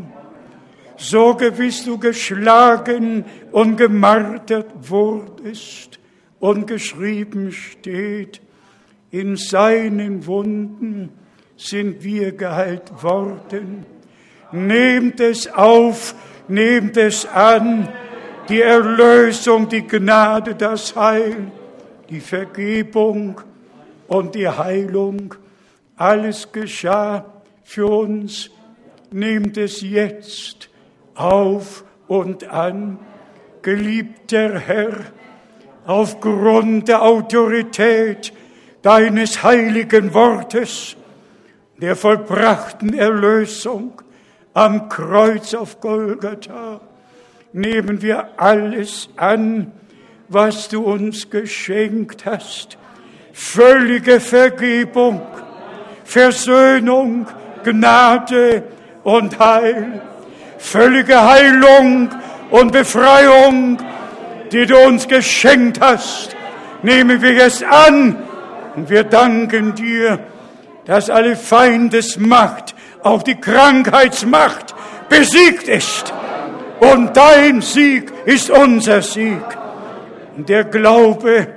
So gewiss du geschlagen und gemartert wurdest und geschrieben steht, in seinen Wunden sind wir geheilt worden. Nehmt es auf, nehmt es an, die Erlösung, die Gnade, das Heil, die Vergebung und die Heilung. Alles geschah für uns. Nehmt es jetzt auf und an. Geliebter Herr, aufgrund der Autorität deines heiligen Wortes, der vollbrachten Erlösung am Kreuz auf Golgatha, nehmen wir alles an, was du uns geschenkt hast. Völlige Vergebung, Versöhnung, Gnade und Heil. Völlige Heilung und Befreiung, die du uns geschenkt hast, nehmen wir es an. Und wir danken dir, dass alle Feindesmacht, auch die Krankheitsmacht, besiegt ist. Und dein Sieg ist unser Sieg. Und der Glaube,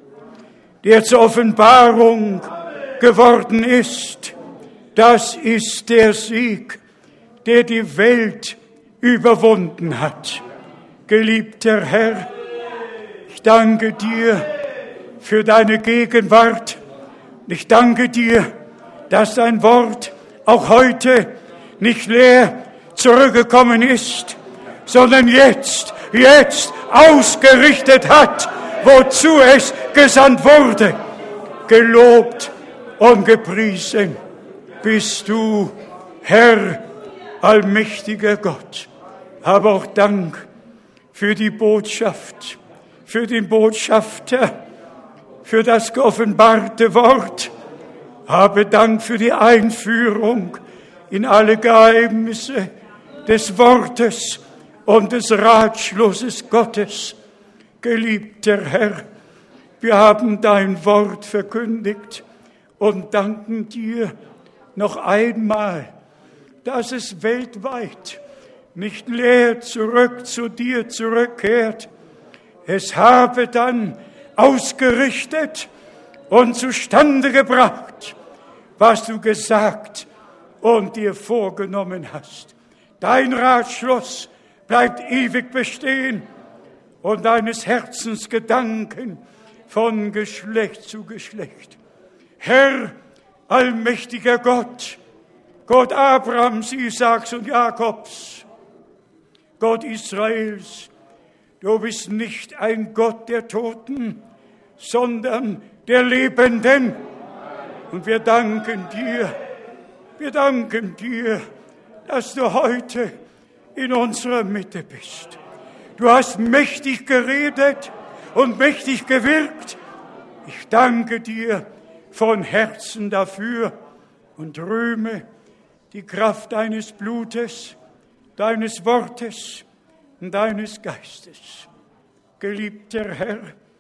der zur Offenbarung geworden ist, das ist der Sieg, der die Welt überwunden hat. Geliebter Herr, ich danke dir für deine Gegenwart. Ich danke dir, dass dein Wort auch heute nicht leer zurückgekommen ist, sondern jetzt, jetzt ausgerichtet hat, wozu es gesandt wurde. Gelobt und gepriesen bist du, Herr, allmächtiger Gott. Aber auch Dank für die Botschaft, für den Botschafter, für das geoffenbarte Wort. Habe Dank für die Einführung in alle Geheimnisse des Wortes und des Ratschlusses Gottes. Geliebter Herr, wir haben dein Wort verkündigt und danken dir noch einmal, dass es weltweit nicht leer zurück zu dir zurückkehrt. Es habe dann ausgerichtet und zustande gebracht, was du gesagt und dir vorgenommen hast. Dein Ratschluss bleibt ewig bestehen und deines Herzens Gedanken von Geschlecht zu Geschlecht. Herr, allmächtiger Gott, Gott Abrahams, Isaaks und Jakobs, Gott Israels, du bist nicht ein Gott der Toten, sondern der Lebenden. Und wir danken dir, wir danken dir, dass du heute in unserer Mitte bist. Du hast mächtig geredet und mächtig gewirkt. Ich danke dir von Herzen dafür und rühme die Kraft deines Blutes, deines Wortes und deines Geistes. Geliebter Herr,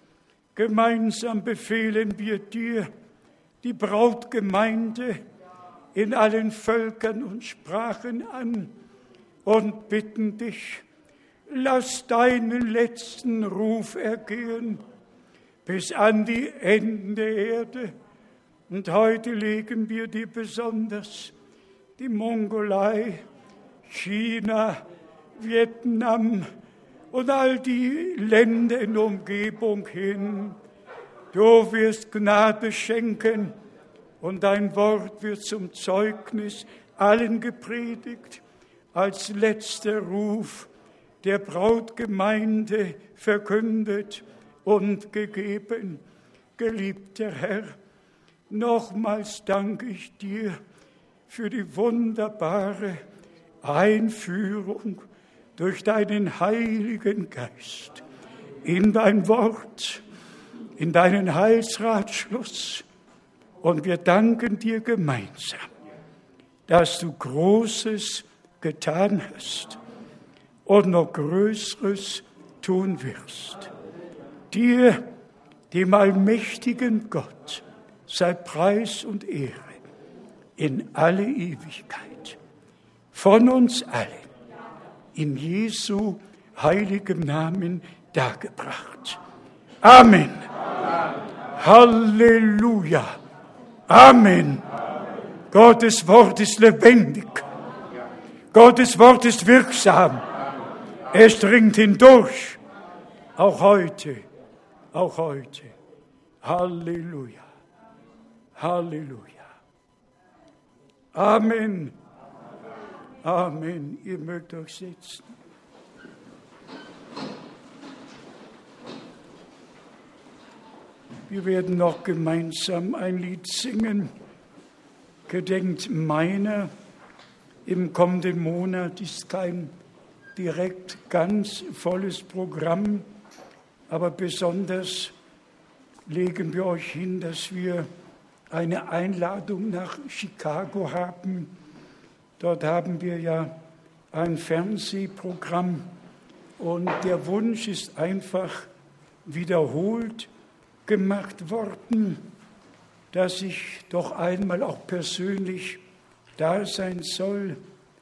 gemeinsam befehlen wir dir die Brautgemeinde in allen Völkern und Sprachen an und bitten dich, lass deinen letzten Ruf ergehen. bis an die Enden der Erde. Und heute legen wir dir besonders die Mongolei, China, Vietnam und all die Länder in der Umgebung hin. Du wirst Gnade schenken und dein Wort wird zum Zeugnis allen gepredigt, als letzter Ruf der Brautgemeinde verkündet und gegeben. Geliebter Herr, nochmals danke ich dir für die wunderbare Einführung durch deinen Heiligen Geist in dein Wort, in deinen Heilsratschluss. Und wir danken dir gemeinsam, dass du Großes getan hast und noch Größeres tun wirst. Dir, dem allmächtigen Gott, sei Preis und Ehre in alle Ewigkeit. Von uns allen, in Jesu heiligem Namen dargebracht. Amen. Amen. Halleluja. Amen. Amen. Gottes Wort ist lebendig. Gottes Wort ist wirksam. Es dringt hindurch. Auch heute. Auch heute. Halleluja. Halleluja. Amen. Amen. Ihr mögt euch setzen. Wir werden noch gemeinsam ein Lied singen. Gedenkt meiner. Im kommenden Monat ist kein direkt ganz volles Programm, aber besonders legen wir euch hin, dass wir eine Einladung nach Chicago haben. Dort haben wir ja ein Fernsehprogramm und der Wunsch ist einfach wiederholt gemacht worden, dass ich doch einmal auch persönlich da sein soll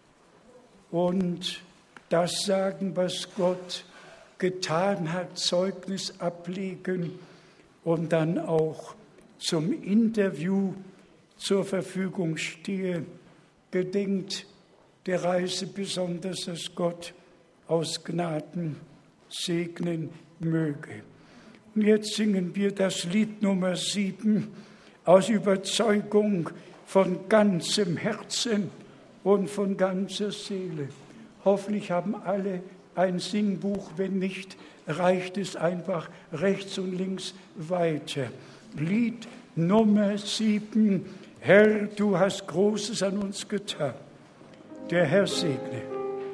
und das sagen, was Gott getan hat, Zeugnis ablegen und dann auch zum Interview zur Verfügung stehe. Gedenkt der Reise besonders, dass Gott aus Gnaden segnen möge. Und jetzt singen wir das Lied Nummer sieben aus Überzeugung von ganzem Herzen und von ganzer Seele. Hoffentlich haben alle ein Singbuch, wenn nicht, reicht es einfach rechts und links weiter. Lied Nummer sieben, Herr, du hast Großes an uns getan. Der Herr segne.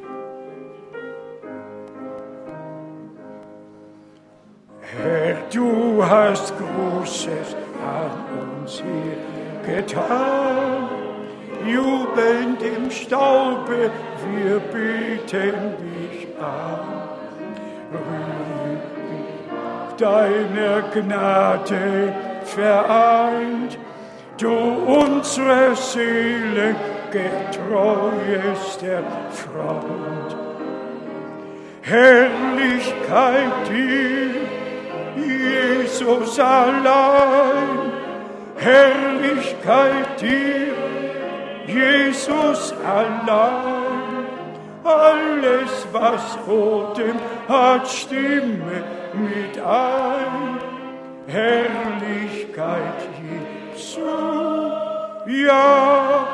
Herr, du hast Großes an uns hier getan. Jubelnd im Staube, wir beten dich an. Rühmt deiner Gnade vereint, du unsere Seele getreuester Freund. Herrlichkeit dir, Jesus allein, Herrlichkeit dir, Jesus allein. Alles, was Odem hat, stimme mit ein. Herrlichkeit Jesu, ja,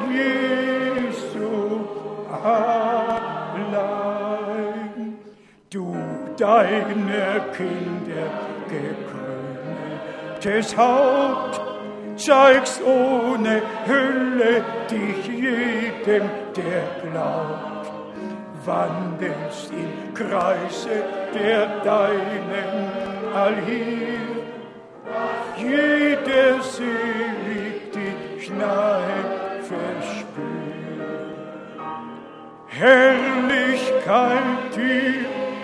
Jesu allein. Du deine Kinder gekröntes Haupt, zeigst ohne Hülle dich jedem, der glaubt. Wandelst im Kreise der Deinen allhier, jeder selig dich nahe verspürt. Herrlichkeit dir,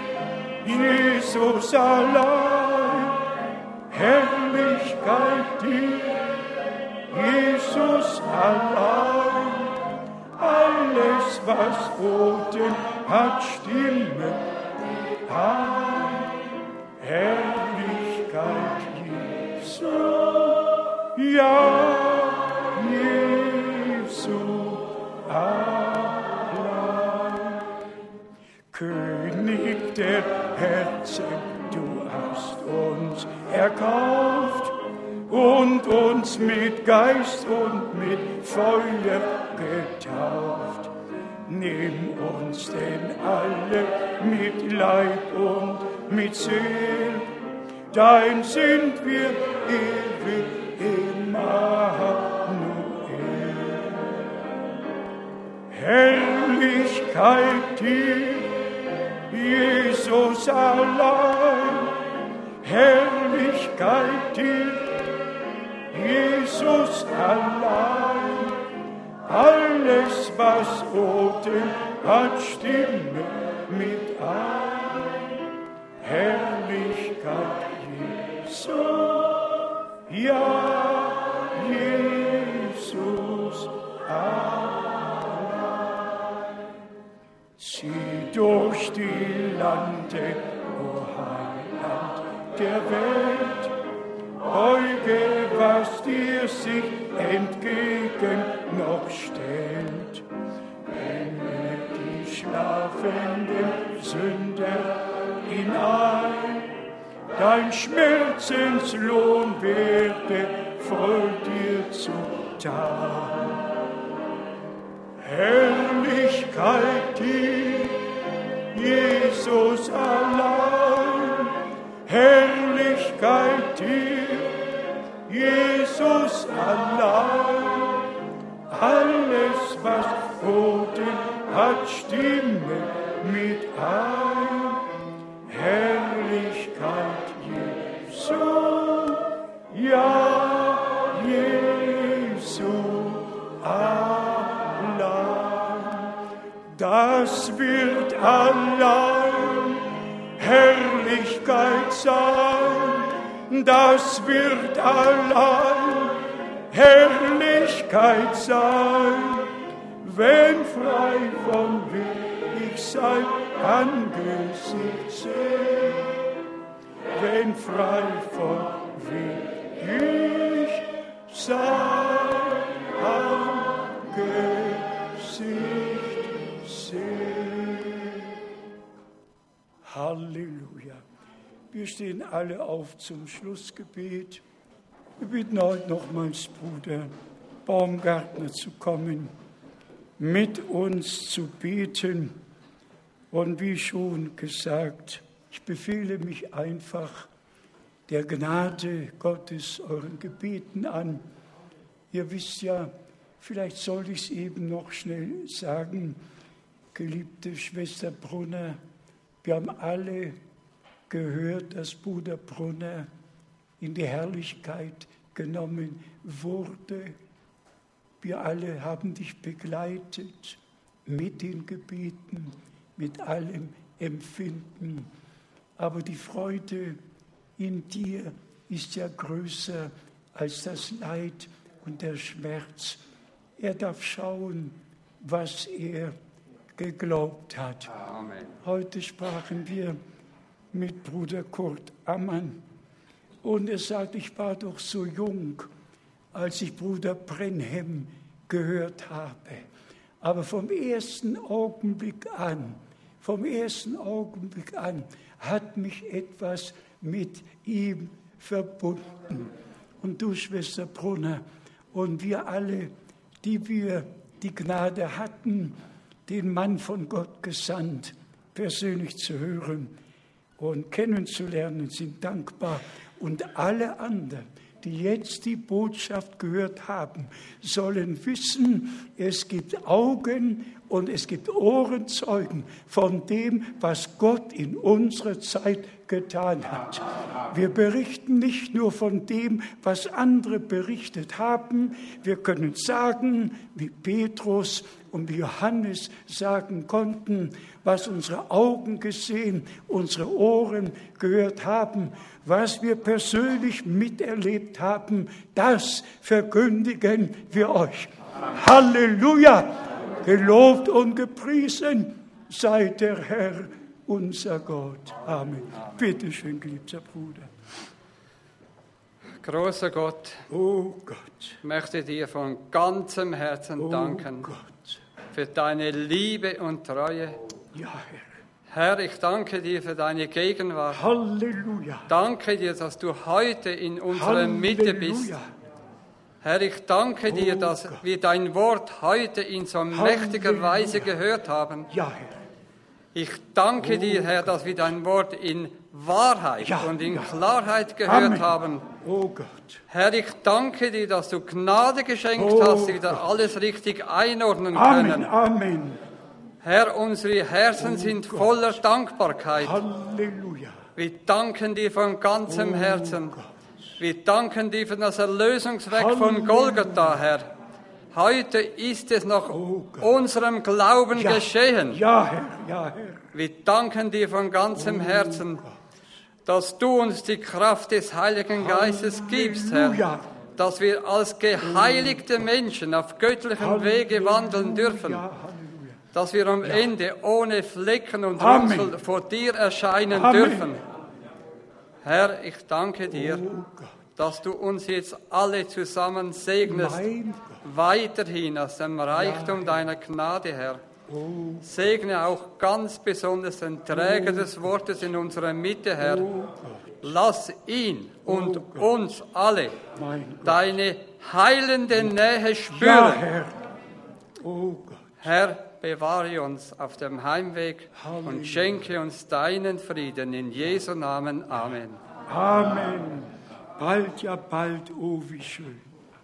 Jesus allein, Herrlichkeit dir, Jesus allein. Alles, was Boden hat, stimme ein. Herrlichkeit ja, Jesu allein. König der Herzen, du hast uns erkauft und uns mit Geist und mit Feuer getauft. Nimm uns denn alle mit Leib und mit Seel, dein sind wir ewig Immanuel. Herrlichkeit dir, Jesus allein, Herrlichkeit dir, Jesus allein. Alles, was Odem hat, stimme mit ein. Herrlichkeit Jesu, ja, Jesus allein. Zieh durch die Lande, o Heiland der Welt, beuge, was dir sich entgegen noch stellt. Bringe die schlafenden Sünder hinein, dein Schmerzenslohn werde voll dir zuteil. Herrlichkeit dir, Jesus allein, Herrlichkeit dir, Jesus allein. Alles, was Boden hat, stimme mit ein. Herrlichkeit Jesu, ja, Jesu allein. Das wird allein Herrlichkeit sein, das wird allein Herrlichkeit sein, wenn frei von Will ich sein Angesicht sehe, wenn frei von Will ich sein Angesicht sehe. Halleluja. Wir stehen alle auf zum Schlussgebet. Wir bitten heute nochmals Bruder Baumgartner zu kommen, mit uns zu beten. Und wie schon gesagt, ich befehle mich einfach der Gnade Gottes euren Gebeten an. Ihr wisst ja, vielleicht soll ich es eben noch schnell sagen, geliebte Schwester Brunner, wir haben alle gehört, dass Bruder Brunner in die Herrlichkeit genommen wurde. Wir alle haben dich begleitet mit den Gebeten, mit allem Empfinden. Aber die Freude in dir ist ja größer als das Leid und der Schmerz. Er darf schauen, was er geglaubt hat. Amen. Heute sprachen wir mit Bruder Kurt Ammann und er sagt, ich war doch so jung, als ich Bruder Brenhem gehört habe. Aber vom ersten Augenblick an, vom ersten Augenblick an hat mich etwas mit ihm verbunden. Und du, Schwester Brunner, und wir alle, die wir die Gnade hatten, den Mann von Gott gesandt, persönlich zu hören und kennenzulernen, sind dankbar. Und alle anderen, die jetzt die Botschaft gehört haben, sollen wissen, es gibt Augen und es gibt Ohrenzeugen von dem, was Gott in unserer Zeit getan hat. Wir berichten nicht nur von dem, was andere berichtet haben. Wir können sagen, wie Petrus und wie Johannes sagen konnten, was unsere Augen gesehen, unsere Ohren gehört haben, was wir persönlich miterlebt haben, das verkündigen wir euch. Halleluja! Gelobt und gepriesen sei der Herr, unser Gott. Amen. Bitte schön, geliebter Bruder. Großer Gott, Oh Gott, ich möchte dir von ganzem Herzen oh danken Gott. für deine Liebe und Treue. Ja, Herr, Herr. ich danke dir für deine Gegenwart. Halleluja. Danke dir, dass du heute in unserer Mitte bist. Halleluja. Herr, ich danke dir, Oh dass Gott. wir dein Wort heute in so mächtiger Halleluja. Weise gehört haben. Ja, Herr. Ich danke Oh dir, Herr, dass wir dein Wort in Wahrheit Ja, und in ja. Klarheit gehört Amen. haben. Oh Gott. Herr, ich danke dir, dass du Gnade geschenkt Oh hast, dass wir da Gott. alles richtig einordnen Amen, können. Amen. Herr, unsere Herzen Oh sind Gott. voller Dankbarkeit. Halleluja. Wir danken dir von ganzem Oh Herzen. Gott. Wir danken dir für das Erlösungswerk von Halleluja. Golgatha, Herr. Heute ist es nach Oh Gott. unserem Glauben Ja. geschehen. Ja, Herr. Ja, Herr. Wir danken dir von ganzem Herzen, dass du uns die Kraft des Heiligen Geistes gibst, Herr. Halleluja. Dass wir als geheiligte Menschen auf göttlichem Wege wandeln dürfen. Ja, Halleluja. Dass wir am Ende ohne Flecken und Amen. Runzel vor dir erscheinen Amen. dürfen. Herr, ich danke dir, Oh Gott. dass du uns jetzt alle zusammen segnest, Mein Gott. weiterhin aus dem Reichtum deiner Gnade, Herr. Segne auch ganz besonders den Träger des Wortes in unserer Mitte, Herr. Lass ihn und uns alle Mein Gott. deine heilende Nähe Ja, spüren. Herr. Oh Gott. Herr, bewahre uns auf dem Heimweg Halleluja. und schenke uns deinen Frieden. In Jesu Namen. Amen. Amen. Bald, ja bald, oh wie schön.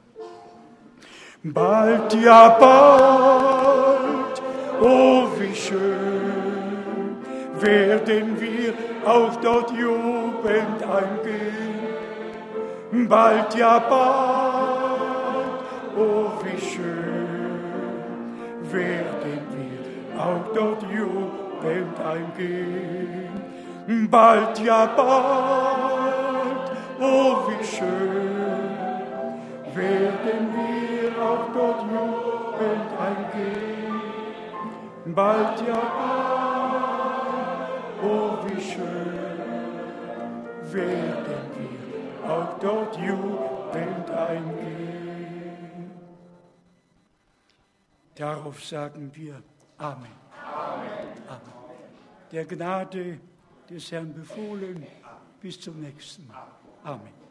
Bald, ja bald, oh wie schön, werden wir auch dort jubelnd eingehen. Bald, ja bald, oh wie schön, werden wir auch dort jubelnd eingehen. Bald, ja bald, oh wie schön, werden wir auch dort jubelnd eingehen. Bald, ja bald, oh wie schön, werden wir auch dort jubelnd eingehen. Darauf sagen wir Amen. Amen. Der Gnade des Herrn befohlen, bis zum nächsten Mal. Amen.